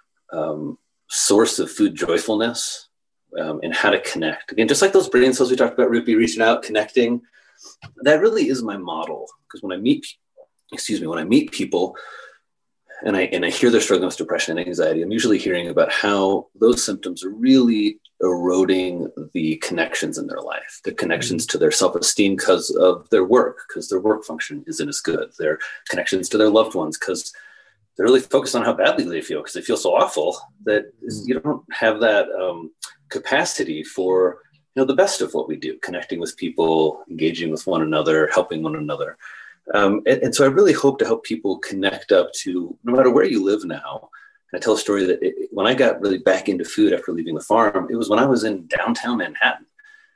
um, source of food joyfulness. Um, and how to connect. Again, just like those brain cells we talked about, Rupi, reaching out, connecting, that really is my model. Because when I meet, excuse me, when I meet people and I and I hear they're struggling with depression and anxiety, I'm usually hearing about how those symptoms are really eroding the connections in their life, the connections mm-hmm. to their self-esteem because of their work, because their work function isn't as good, their connections to their loved ones, because they're really focused on how badly they feel, because they feel so awful that mm-hmm. you don't have that um, capacity for, you know, the best of what we do, connecting with people, engaging with one another, helping one another. Um, and, and so I really hope to help people connect up to, no matter where you live now. And I tell a story that it, when I got really back into food after leaving the farm, it was when I was in downtown Manhattan.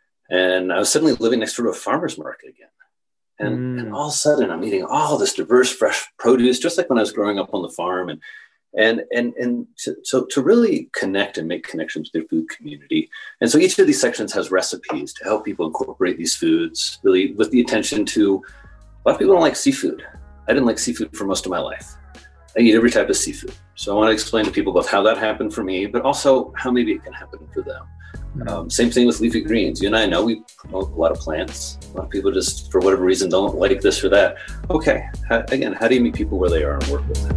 And I was suddenly living next door to a farmer's market again. And, mm. and all of a sudden I'm eating all this diverse, fresh produce, just like when I was growing up on the farm. And And and and to, so to really connect and make connections with their food community. And so each of these sections has recipes to help people incorporate these foods, really with the attention to, a lot of people don't like seafood. I didn't like seafood for most of my life. I eat every type of seafood. So I want to explain to people both how that happened for me, but also how maybe it can happen for them. Um, same thing with leafy greens. You and I know we promote a lot of plants. A lot of people just, for whatever reason, don't like this or that. Okay, how, again, how do you meet people where they are and work with them?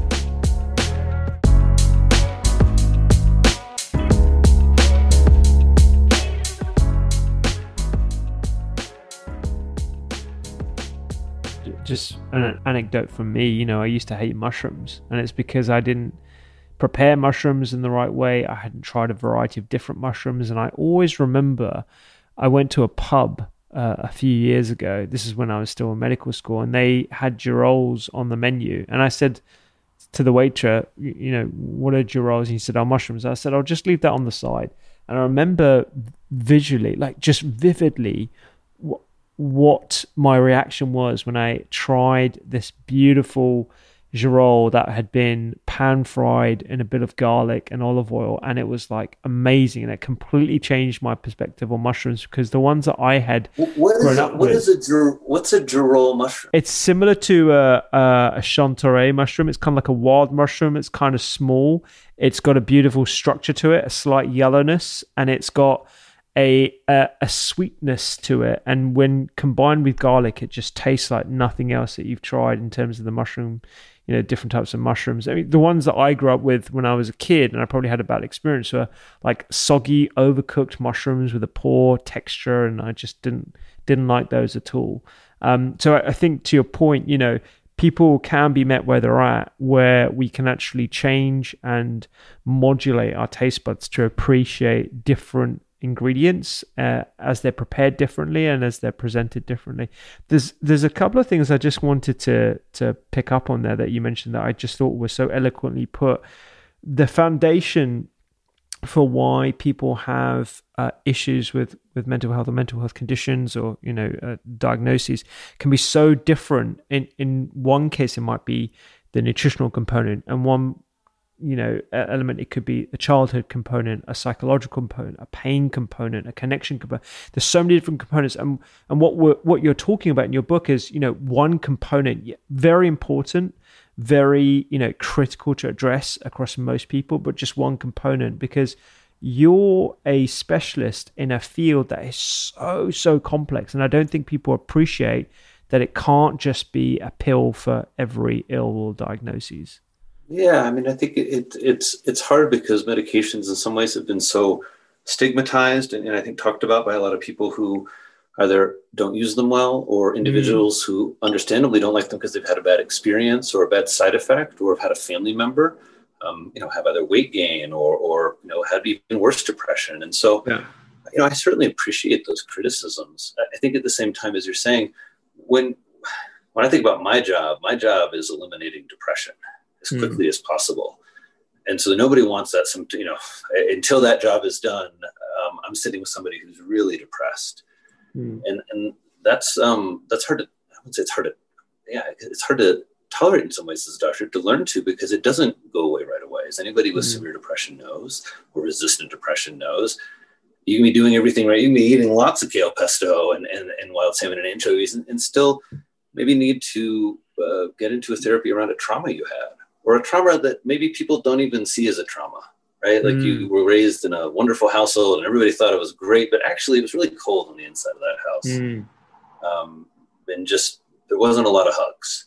just an anecdote from me. You know, I used to hate mushrooms, and it's because I didn't prepare mushrooms in the right way. I hadn't tried a variety of different mushrooms, and I always remember I went to a pub uh, a few years ago. This is when I was still in medical school, and they had girolles on the menu, and I said to the waiter, you know, what are girolles? And he said, oh, mushrooms. I said, I'll just leave that on the side. And I remember visually, like just vividly, w- what my reaction was when I tried this beautiful girolle that had been pan fried in a bit of garlic and olive oil, and it was like amazing, and it completely changed my perspective on mushrooms, because the ones that I had what is grown a, up what with, is a gir- what's a girolle mushroom? it's similar to a, a, a chanterelle mushroom. It's kind of like a wild mushroom. It's kind of small. It's got a beautiful structure to it, a slight yellowness, and it's got a, a a sweetness to it. And when combined with garlic, it just tastes like nothing else that you've tried in terms of the mushroom, you know, different types of mushrooms. I mean, the ones that I grew up with when I was a kid, and I probably had a bad experience, were like soggy, overcooked mushrooms with a poor texture, and I just didn't didn't like those at all. Um, so I, I think, to your point, you know, people can be met where they're at, where we can actually change and modulate our taste buds to appreciate different ingredients uh, as they're prepared differently and as they're presented differently. There's there's a couple of things I just wanted to to pick up on there that you mentioned that I just thought were so eloquently put. The foundation for why people have uh, issues with with mental health or mental health conditions, or you know uh, diagnoses, can be so different. In in one case, it might be the nutritional component, and one you know element, it could be a childhood component, a psychological component, a pain component, a connection component. There's so many different components, and and what we're, what you're talking about in your book is you know one component, very important, very you know critical to address across most people, but just one component, because you're a specialist in a field that is so so complex, and I don't think people appreciate that it can't just be a pill for every ill or diagnosis. Yeah, I mean, I think it, it, it's it's hard because medications in some ways have been so stigmatized and, and I think talked about by a lot of people who either don't use them well, or individuals mm. who understandably don't like them because they've had a bad experience or a bad side effect, or have had a family member, um, you know, have either weight gain or, or you know, had even worse depression. And so, yeah. you know, I certainly appreciate those criticisms. I think at the same time, as you're saying, when when I think about my job, my job is eliminating depression as quickly mm. as possible. And so nobody wants that, some, you know, until that job is done, um, I'm sitting with somebody who's really depressed. Mm. And and that's um, that's hard to, I would say it's hard to, yeah, it's hard to tolerate in some ways as a doctor, to learn to, because it doesn't go away right away. As anybody with mm. severe depression knows, or resistant depression knows, you can be doing everything right. You can be eating lots of kale pesto and, and, and wild salmon and anchovies, and, and still maybe need to uh, get into a therapy around a trauma you had, or a trauma that maybe people don't even see as a trauma, right? Like mm. you were raised in a wonderful household and everybody thought it was great, but actually it was really cold on the inside of that house. Mm. Um, and just, there wasn't a lot of hugs.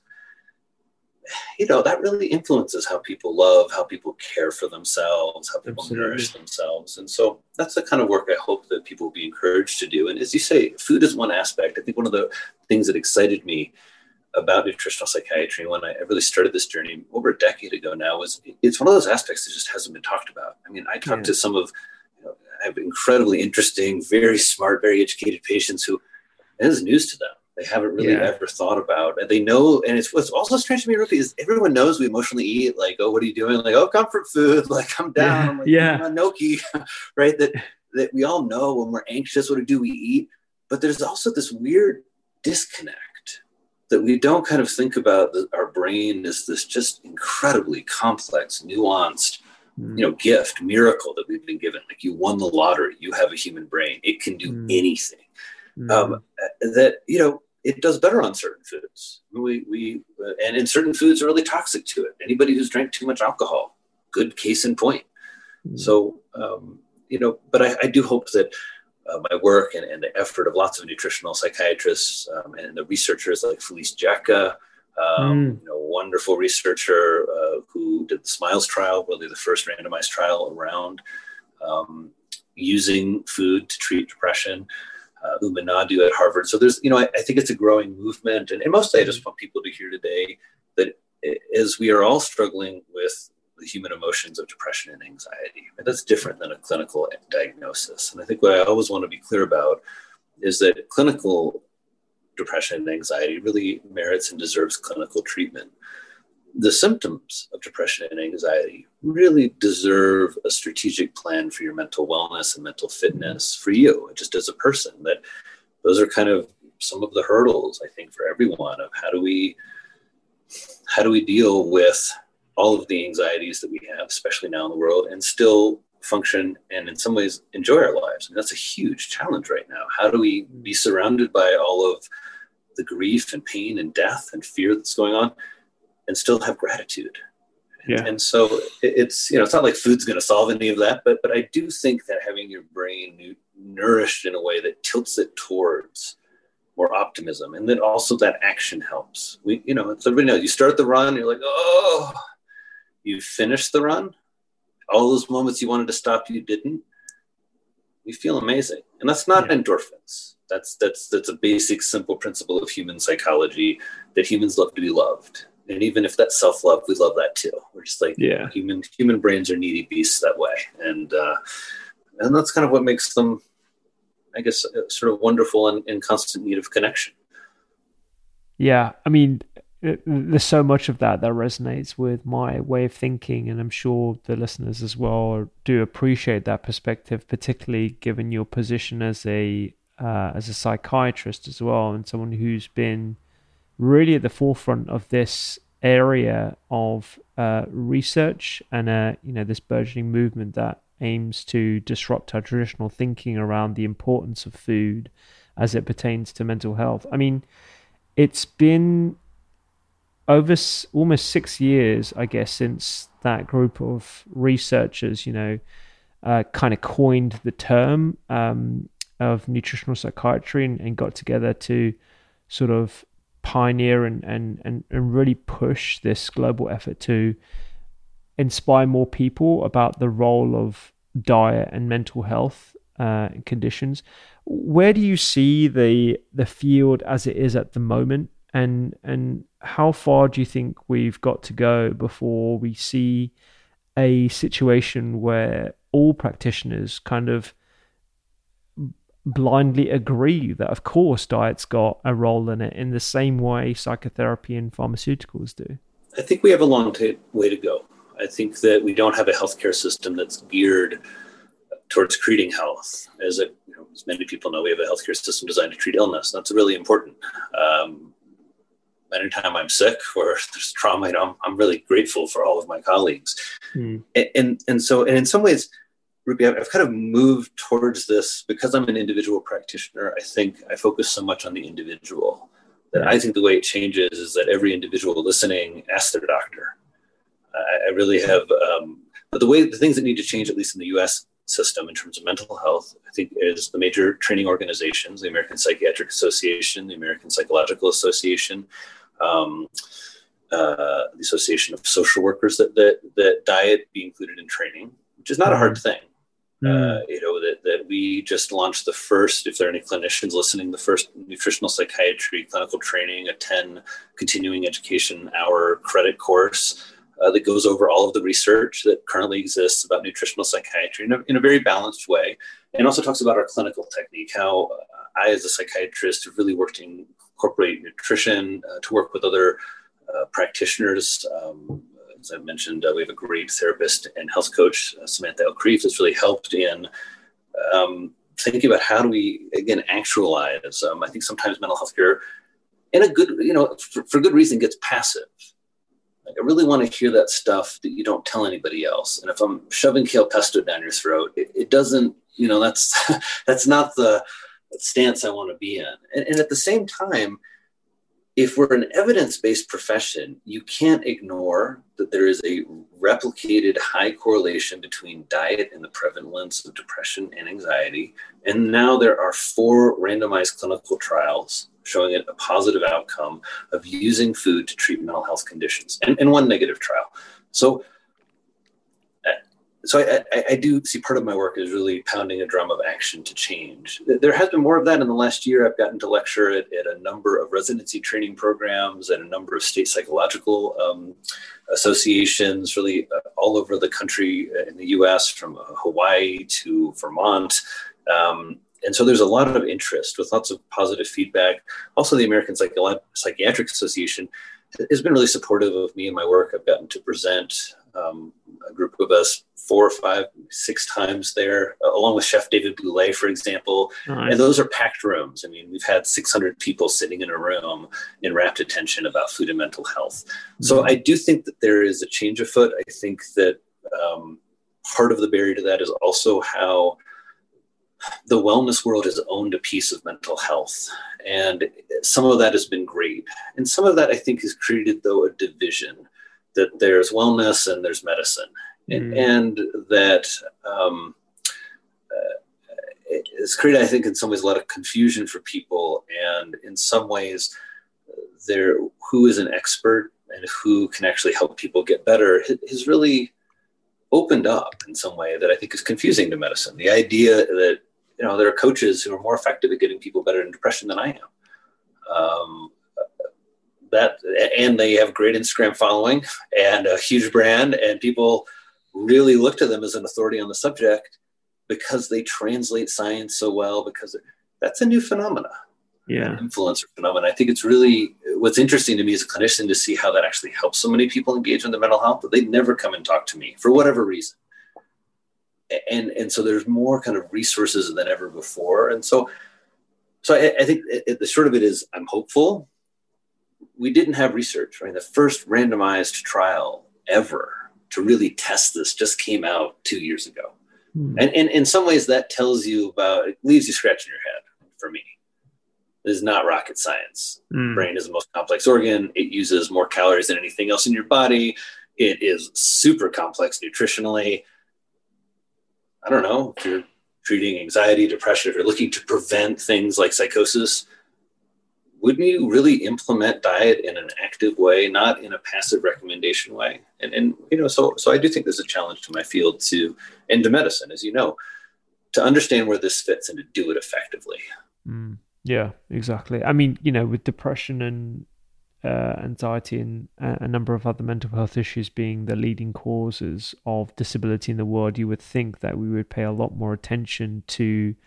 You know, that really influences how people love, how people care for themselves, how people Absolutely. nourish themselves. And so that's the kind of work I hope that people will be encouraged to do. And as you say, food is one aspect. I think one of the things that excited me about nutritional psychiatry when I really started this journey over a decade ago now was it's one of those aspects that just hasn't been talked about. I mean, I talked yeah. to some of, you know, I have incredibly interesting, very smart, very educated patients who, it is news to them. They haven't really yeah. ever thought about it. They know, and it's what's also strange to me, Rupi, is everyone knows we emotionally eat. Like, oh, what are you doing? Like, oh, comfort food. Like, I'm down. Yeah. I'm like, yeah. I'm on Noki, right? That that we all know when we're anxious, what do we eat? But there's also this weird disconnect that we don't kind of think about. That our brain is this just incredibly complex, nuanced, mm. you know, gift, miracle that we've been given. Like, you won the lottery. You have a human brain. It can do mm. anything. Mm. Um, that, you know, it does better on certain foods. We, we, uh, and in certain foods are really toxic to it. Anybody who's drank too much alcohol, good case in point. Mm. So, um, you know, but I, I do hope that uh, my work and, and the effort of lots of nutritional psychiatrists um, and the researchers like Felice Jacka, um, mm. you know, wonderful researcher uh, who did the SMILES trial, really the first randomized trial around um, using food to treat depression. uh, Uma Nadu at Harvard. So there's, you know, I, I think it's a growing movement. And, and mostly I just want people to hear today that as we are all struggling with the human emotions of depression and anxiety, and that's different than a clinical diagnosis. And I think what I always want to be clear about is that clinical depression and anxiety really merits and deserves clinical treatment. The symptoms of depression and anxiety really deserve a strategic plan for your mental wellness and mental fitness for you, just as a person. That those are kind of some of the hurdles, I think, for everyone of how do we how do we deal with all of the anxieties that we have, especially now in the world, and still function and in some ways enjoy our lives. I mean, that's a huge challenge right now. How do we be surrounded by all of the grief and pain and death and fear that's going on and still have gratitude? Yeah. And, and so it's, you know, it's not like food's going to solve any of that, but, but I do think that having your brain nourished in a way that tilts it towards more optimism, and then also that action helps. We, you know, it's, everybody knows, you start the run, you're like, oh, you finish the run. All those moments you wanted to stop, you didn't. You feel amazing. And that's not yeah. endorphins. That's that's that's a basic, simple principle of human psychology, that humans love to be loved. And even if that's self-love, we love that too. We're just like, yeah. human human brains are needy beasts that way. And uh, and that's kind of what makes them, I guess, sort of wonderful and in constant need of connection. Yeah. I mean, there's so much of that that resonates with my way of thinking, and I'm sure the listeners as well do appreciate that perspective, particularly given your position as a uh, as a psychiatrist as well, and someone who's been really at the forefront of this area of uh, research and uh, you know, this burgeoning movement that aims to disrupt our traditional thinking around the importance of food as it pertains to mental health. I mean, it's been over s- almost six years, I guess, since that group of researchers, you know, uh, kind of coined the term um, of nutritional psychiatry and, and got together to sort of pioneer and, and, and, and really push this global effort to inspire more people about the role of diet and mental health uh, conditions. Where do you see the the field as it is at the moment? And and how far do you think we've got to go before we see a situation where all practitioners kind of blindly agree that, of course, diet's got a role in it in the same way psychotherapy and pharmaceuticals do? I think we have a long t- way to go. I think that we don't have a healthcare system that's geared towards treating health. As, it, you know, as many people know, we have a healthcare system designed to treat illness. That's really important. Um, Anytime I'm sick or there's trauma, you know, I'm, I'm really grateful for all of my colleagues. Mm. And, and and so, and in some ways, Ruby, I've, I've kind of moved towards this because I'm an individual practitioner. I think I focus so much on the individual that yeah. I think the way it changes is that every individual listening asks their doctor. I, I really have, um, but the way, the things that need to change, at least in the U S system in terms of mental health, I think is the major training organizations, the American Psychiatric Association, the American Psychological Association, um, uh, the Association of Social Workers, that, that, that diet be included in training, which is not a hard thing. Mm. Uh, you know, that, that we just launched the first, if there are any clinicians listening, the first nutritional psychiatry clinical training, a ten continuing education hour credit course Uh, that goes over all of the research that currently exists about nutritional psychiatry in a, in a very balanced way, and also talks about our clinical technique, how uh, I, as a psychiatrist, have really worked to incorporate nutrition uh, to work with other uh, practitioners. Um, as I mentioned, uh, we have a great therapist and health coach, uh, Samantha O'Creef, that's really helped in um, thinking about how do we, again, actualize. Um, I think sometimes mental health care, in a good, you know, for, for good reason, gets passive. Like, I really want to hear that stuff that you don't tell anybody else. And if I'm shoving kale pesto down your throat, it, it doesn't, you know, that's that's not the stance I want to be in. And, and at the same time, if we're an evidence-based profession, you can't ignore that there is a replicated high correlation between diet and the prevalence of depression and anxiety. And now there are four randomized clinical trials showing a positive outcome of using food to treat mental health conditions, and, and one negative trial. So uh, so I, I, I do see part of my work is really pounding a drum of action to change. There has been more of that in the last year. I've gotten to lecture at, at a number of residency training programs and a number of state psychological um, associations, really uh, all over the country in the U S, from uh, Hawaii to Vermont. Um, and so there's a lot of interest with lots of positive feedback. Also, the American Psycho- Psychiatric Association has been really supportive of me and my work. I've gotten to present um, a group of us four or five, six times there, uh, along with Chef David Boulay, for example. Nice. And those are packed rooms. I mean, we've had six hundred people sitting in a room in rapt attention about food and mental health. Mm-hmm. So I do think that there is a change afoot. I think that um, part of the barrier to that is also how the wellness world has owned a piece of mental health. And some of that has been great. And some of that, I think, has created, though, a division, that there's wellness and there's medicine. Mm. And, and that um, uh, it's created, I think, in some ways, a lot of confusion for people. And in some ways, there, who is an expert and who can actually help people get better has really opened up in some way that I think is confusing to medicine. The idea that, you know, there are coaches who are more effective at getting people better in depression than I am. Um, that, and they have a great Instagram following and a huge brand, and people really look to them as an authority on the subject because they translate science so well, because that's a new phenomena. Yeah. Influencer phenomenon. I think it's really, what's interesting to me as a clinician to see how that actually helps so many people engage in their mental health, but they never come and talk to me for whatever reason. And and so there's more kind of resources than ever before. And so so I, I think it, the short of it is I'm hopeful. We didn't have research, right? The first randomized trial ever to really test this just came out two years ago. Hmm. And, and in some ways that tells you about, it leaves you scratching your head for me. It is not rocket science. Hmm. The brain is the most complex organ. It uses more calories than anything else in your body. It is super complex nutritionally. I don't know, if you're treating anxiety, depression, if you're looking to prevent things like psychosis, wouldn't you really implement diet in an active way, not in a passive recommendation way? And, and you know, so so I do think there's a challenge to my field to, and to medicine, as you know, to understand where this fits and to do it effectively. Mm, yeah, exactly. I mean, you know, with depression and Uh, anxiety and a number of other mental health issues being the leading causes of disability in the world, you would think that we would pay a lot more attention to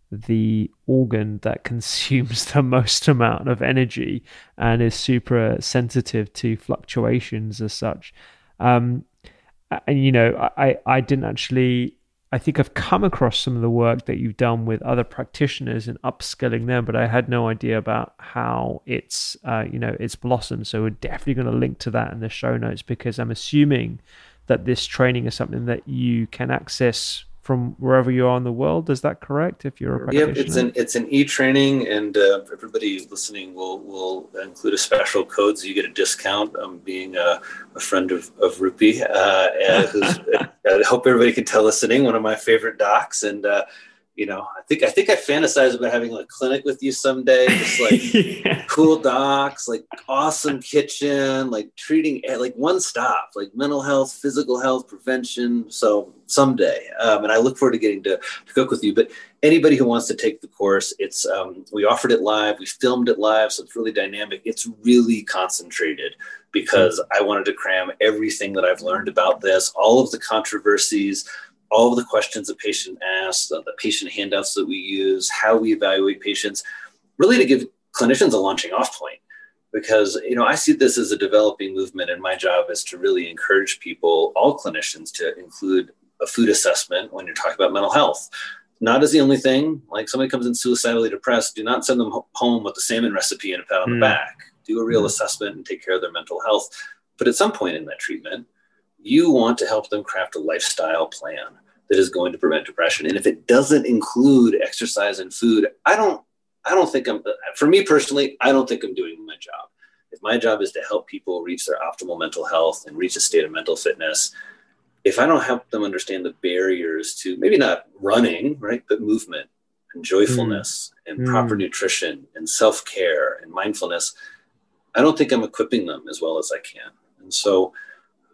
the organ that consumes the most amount of energy and is super sensitive to fluctuations as such. Um, and, you know, I, I didn't actually... I think I've come across some of the work that you've done with other practitioners and upskilling them, but I had no idea about how it's, uh, you know, it's blossomed. So we're definitely going to link to that in the show notes, because I'm assuming that this training is something that you can access from wherever you are in the world. Is that correct? If you're a practitioner? Yep, it's an it's an e-training, and uh, everybody listening will will include a special code, so you get a discount. Um, being a, a friend of of Rupi, uh, and who's, I hope everybody can tell listening, one of my favorite docs, and uh, you know, I think I think I fantasize about having a clinic with you someday, just like yeah. cool docs, like awesome kitchen, like treating like one stop, like mental health, physical health, prevention. So someday, um, and I look forward to getting to, to cook with you. But anybody who wants to take the course, it's um, we offered it live, we filmed it live, so it's really dynamic. It's really concentrated because I wanted to cram everything that I've learned about this, all of the controversies, all of the questions the patient asks, the patient handouts that we use, how we evaluate patients, really to give clinicians a launching off point. Because, you know, I see this as a developing movement, and my job is to really encourage people, all clinicians, to include a food assessment when you're talking about mental health. Not as the only thing. Like somebody comes in suicidally depressed, do not send them home with the salmon recipe and a pat on mm. the back. Do a real mm. assessment and take care of their mental health. But at some point in that treatment, you want to help them craft a lifestyle plan that is going to prevent depression. And if it doesn't include exercise and food, I don't, I don't think I'm, for me personally, I don't think I'm doing my job. If my job is to help people reach their optimal mental health and reach a state of mental fitness, if I don't help them understand the barriers to maybe not running, right, but movement and joyfulness mm. and mm. proper nutrition and self-care and mindfulness, I don't think I'm equipping them as well as I can. And so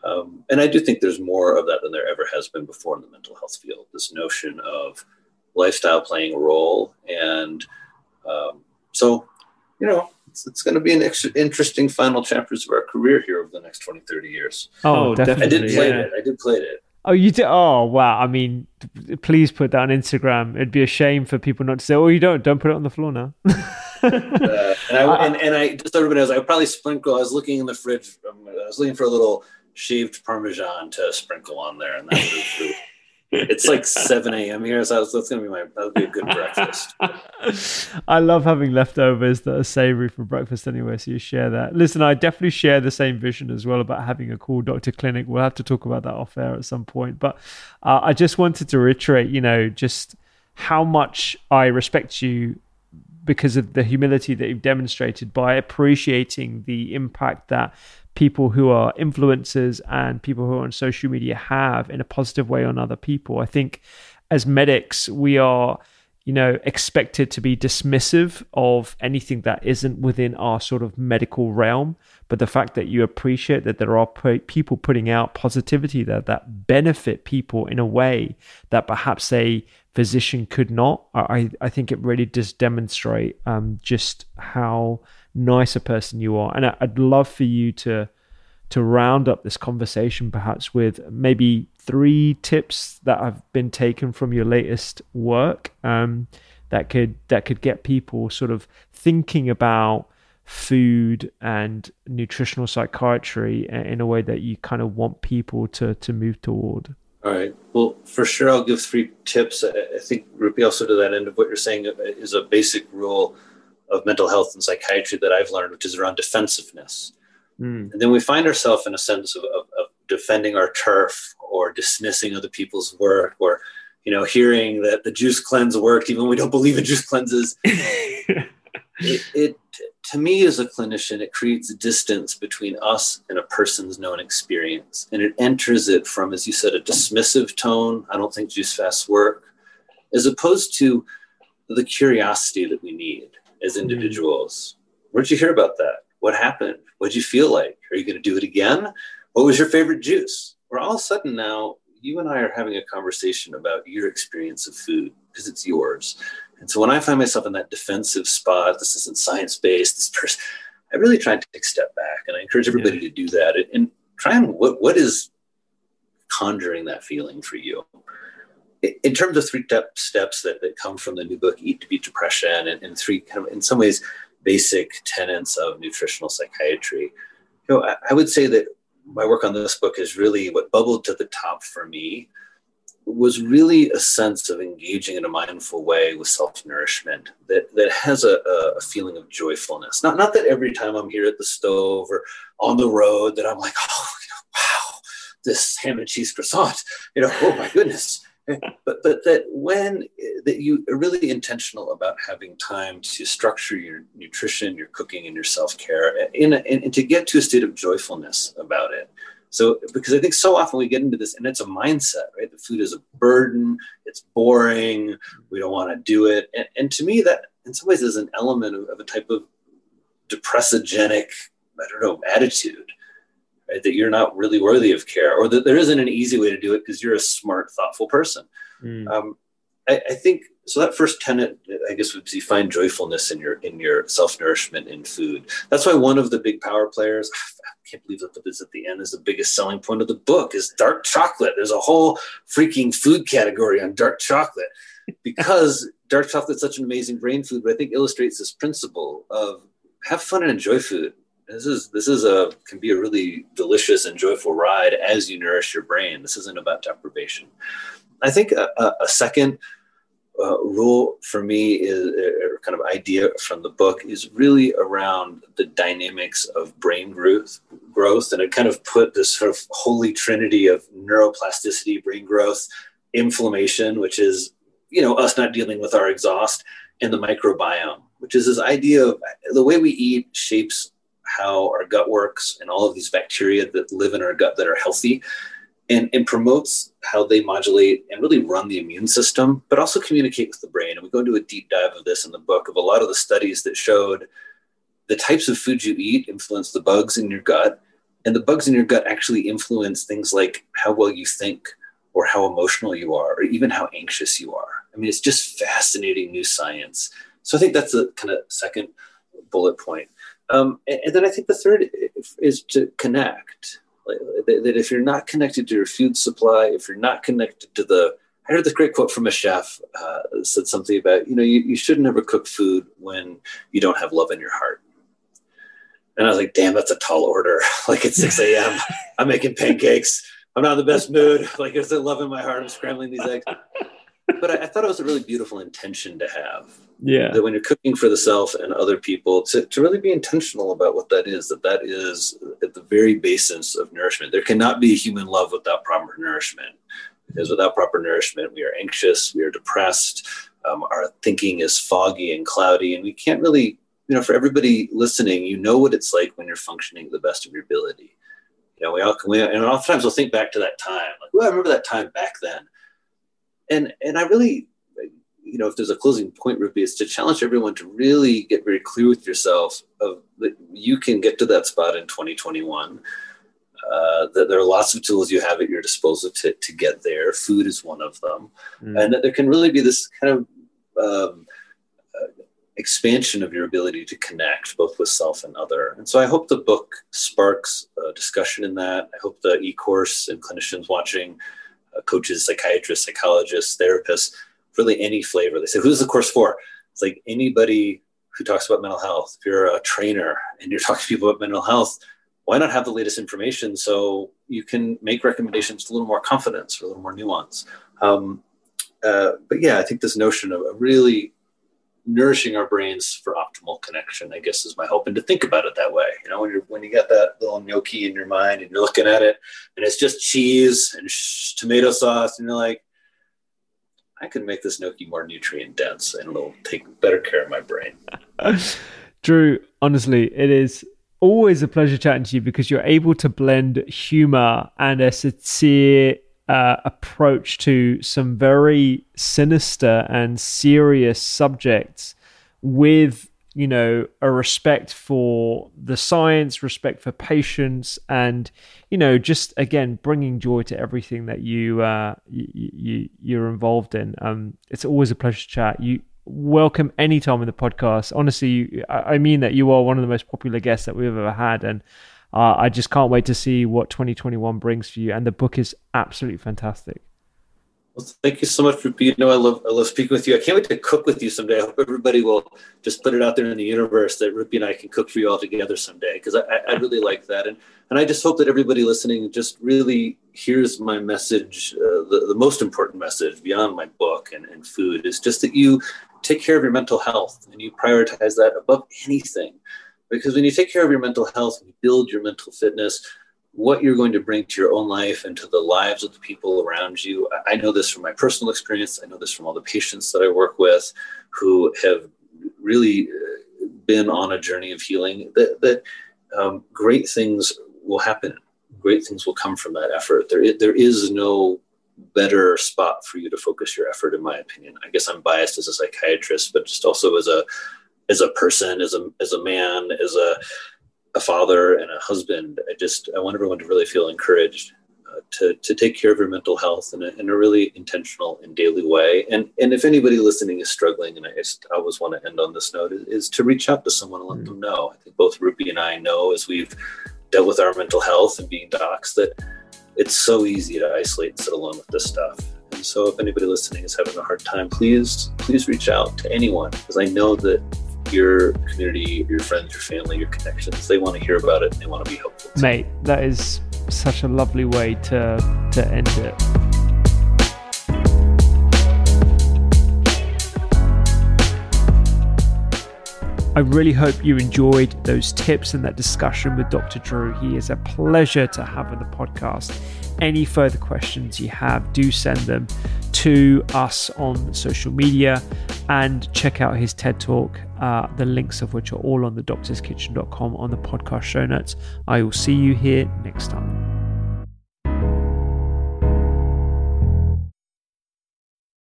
Um, and I do think there's more of that than there ever has been before in the mental health field, this notion of lifestyle playing a role. And um, so, you know, it's, it's going to be an ex- interesting final chapters of our career here over the next twenty, thirty years. Oh, definitely. I did play yeah. it. I did play it. Oh, you did? Oh, wow. I mean, please put that on Instagram. It'd be a shame for people not to say, oh, you don't. Don't put it on the floor now. uh, and, I, and, and I just so everybody knows, I would probably sprinkle. I was looking in the fridge. Um, I was looking for a little shaved Parmesan to sprinkle on there, and that was it's like seven a.m. here, so that's going to be my that would be a good breakfast. I love having leftovers that are savory for breakfast anyway, so you share that. Listen, I definitely share the same vision as well about having a cool doctor clinic. We'll have to talk about that off air at some point, but uh, I just wanted to reiterate, you know, just how much I respect you because of the humility that you've demonstrated by appreciating the impact that people who are influencers and people who are on social media have in a positive way on other people. I think as medics, we are, you know, expected to be dismissive of anything that isn't within our sort of medical realm. But the fact that you appreciate that there are p- people putting out positivity that, that benefit people in a way that perhaps a physician could not, I, I think it really does demonstrate um, just how nice a person you are. And I'd love for you to to round up this conversation perhaps with maybe three tips that have been taken from your latest work um, that could that could get people sort of thinking about food and nutritional psychiatry in a way that you kind of want people to to move toward. All right. Well, for sure, I'll give three tips. I think, Rupi, also to that end of what you're saying is a basic rule of mental health and psychiatry that I've learned, which is around defensiveness. Mm. And then we find ourselves in a sense of, of, of defending our turf or dismissing other people's work, or, you know, hearing that the juice cleanse worked, even when we don't believe a juice cleanses. it, it, to me, as a clinician, it creates a distance between us and a person's known experience. And it enters it from, as you said, a dismissive tone. I don't think juice fasts work, as opposed to the curiosity that we need as individuals. Mm. Where'd you hear about that? What happened? What'd you feel like? Are you going to do it again? What was your favorite juice? We're all of a sudden now, you and I are having a conversation about your experience of food because it's yours. And so when I find myself in that defensive spot, this isn't science-based, this person, I really try to take a step back, and I encourage everybody yeah. to do that and, and try and what what is conjuring that feeling for you? In terms of three step, steps that, that come from the new book, Eat to Beat Depression, and, and three kind of, in some ways, basic tenets of nutritional psychiatry, you know, I, I would say that my work on this book is really what bubbled to the top for me was really a sense of engaging in a mindful way with self-nourishment that, that has a, a feeling of joyfulness. Not, not that every time I'm here at the stove or on the road that I'm like, oh, you know, wow, this ham and cheese croissant, you know, oh my goodness. But but that when that you are really intentional about having time to structure your nutrition, your cooking, and your self-care, in, a, in and to get to a state of joyfulness about it. So because I think so often we get into this, and it's a mindset, right? The food is a burden, it's boring, we don't want to do it, and, and to me that in some ways is an element of, of a type of depressogenic, I don't know, attitude. Right, that you're not really worthy of care, or that there isn't an easy way to do it because you're a smart, thoughtful person. Mm. Um, I, I think so. That first tenet, I guess, would be find joyfulness in your in your self-nourishment in food. That's why one of the big power players, I can't believe I put this at the end, is the biggest selling point of the book is dark chocolate. There's a whole freaking food category on dark chocolate because dark chocolate is such an amazing brain food, but I think illustrates this principle of have fun and enjoy food. This is this is a can be a really delicious and joyful ride as you nourish your brain. This isn't about deprivation. I think a, a second uh, rule for me is a kind of idea from the book is really around the dynamics of brain growth, growth, and it kind of put this sort of holy trinity of neuroplasticity, brain growth, inflammation, which is you know us not dealing with our exhaust, and the microbiome, which is this idea of the way we eat shapes how our gut works and all of these bacteria that live in our gut that are healthy, and, and promotes how they modulate and really run the immune system, but also communicate with the brain. And we go into a deep dive of this in the book of a lot of the studies that showed the types of foods you eat influence the bugs in your gut, And the bugs in your gut actually influence things like how well you think or how emotional you are, or even how anxious you are. I mean, it's just fascinating new science. So I think that's the kind of second bullet point. Um, and, and then I think the third is to connect. Like, that if you're not connected to your food supply, if you're not connected to the, I heard this great quote from a chef, uh, said something about, you know, you, you should never cook food when you don't have love in your heart. And I was like, damn, that's a tall order. Like at six a.m., I'm making pancakes. I'm not in the best mood. Like there's love in my heart. I'm scrambling these eggs. But I, I thought it was a really beautiful intention to have. Yeah. That when you're cooking for the self and other people, to, to really be intentional about what that is, that that is at the very basis of nourishment. There cannot be human love without proper nourishment. Because without proper nourishment, we are anxious, we are depressed, um, our thinking is foggy and cloudy, and we can't really, you know, for everybody listening, you know what it's like when you're functioning to the best of your ability. You know, we all, we, and oftentimes we'll think back to that time, like, well, I remember that time back then. And and I really, you know, if there's a closing point, Rupi, is to challenge everyone to really get very clear with yourself of that you can get to that spot in twenty twenty-one. Uh, that there are lots of tools you have at your disposal to, to get there. Food is one of them. Mm. And that there can really be this kind of um, uh, expansion of your ability to connect both with self and other. And so I hope the book sparks a discussion in that. I hope the e-course and clinicians watching, uh, coaches, psychiatrists, psychologists, therapists, really any flavor. They say, who's the course for? It's like anybody who talks about mental health. If you're a trainer and you're talking to people about mental health, why not have the latest information so you can make recommendations with a little more confidence or a little more nuance? Um, uh, but yeah, I think this notion of really nourishing our brains for optimal connection, I guess, is my hope. And to think about it that way, you know, when you're when you got that little gnocchi in your mind and you're looking at it and it's just cheese and sh- tomato sauce, and you're like, I can make this gnocchi more nutrient dense and it'll take better care of my brain. Drew, honestly, it is always a pleasure chatting to you because you're able to blend humor and a sincere uh, approach to some very sinister and serious subjects with, you know, a respect for the science, respect for patients, and, you know, just again bringing joy to everything that you uh, you, you you're involved in. Um, it's always a pleasure to chat. You. Welcome anytime in the podcast. Honestly, I mean that you are one of the most popular guests that we've ever had, and uh, I just can't wait to see what twenty twenty-one brings for you. And the book is absolutely fantastic. Well, thank you so much, Rupi. You know, I love I love speaking with you. I can't wait to cook with you someday. I hope everybody will just put it out there in the universe that Rupi and I can cook for you all together someday, because I, I really like that. And and I just hope that everybody listening just really hears my message. Uh, the, the most important message beyond my book and, and food is just that you take care of your mental health and you prioritize that above anything. Because when you take care of your mental health and you build your mental fitness, what you're going to bring to your own life and to the lives of the people around you. I know this from my personal experience. I know this from all the patients that I work with who have really been on a journey of healing, that, that um, great things will happen. Great things will come from that effort. There is, there is no better spot for you to focus your effort, in my opinion. I guess I'm biased as a psychiatrist, but just also as a as a person, as a as a man, as a a father and a husband. I just I want everyone to really feel encouraged uh, to to take care of your mental health in a, in a really intentional and daily way. And and if anybody listening is struggling, and I just I always want to end on this note, is, is to reach out to someone and let mm. them know. I think both Rupi and I know, as we've dealt with our mental health and being docs, that it's so easy to isolate and sit alone with this stuff. And so if anybody listening is having a hard time, please, please reach out to anyone, because I know that your community, your friends, your family, your connections, they want to hear about it and they want to be helpful. Mate, that is such a lovely way to, to end it. I really hope you enjoyed those tips and that discussion with Doctor Drew. He is a pleasure to have on the podcast. Any further questions you have, do send them to us on social media, and check out his TED Talk, uh, the links of which are all on the doctors kitchen dot com on the podcast show notes. I will see you here next time.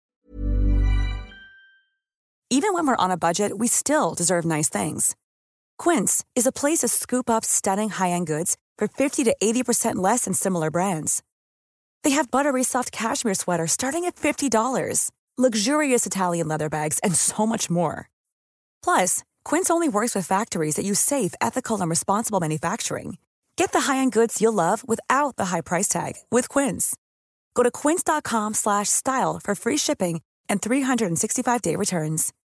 Even when we're on a budget, we still deserve nice things. Quince is a place to scoop up stunning high-end goods for fifty to eighty percent less than similar brands. They have buttery soft cashmere sweaters starting at fifty dollars, luxurious Italian leather bags, and so much more. Plus, Quince only works with factories that use safe, ethical, and responsible manufacturing. Get the high-end goods you'll love without the high price tag with Quince. Go to quince.com slash style for free shipping and three sixty-five day returns.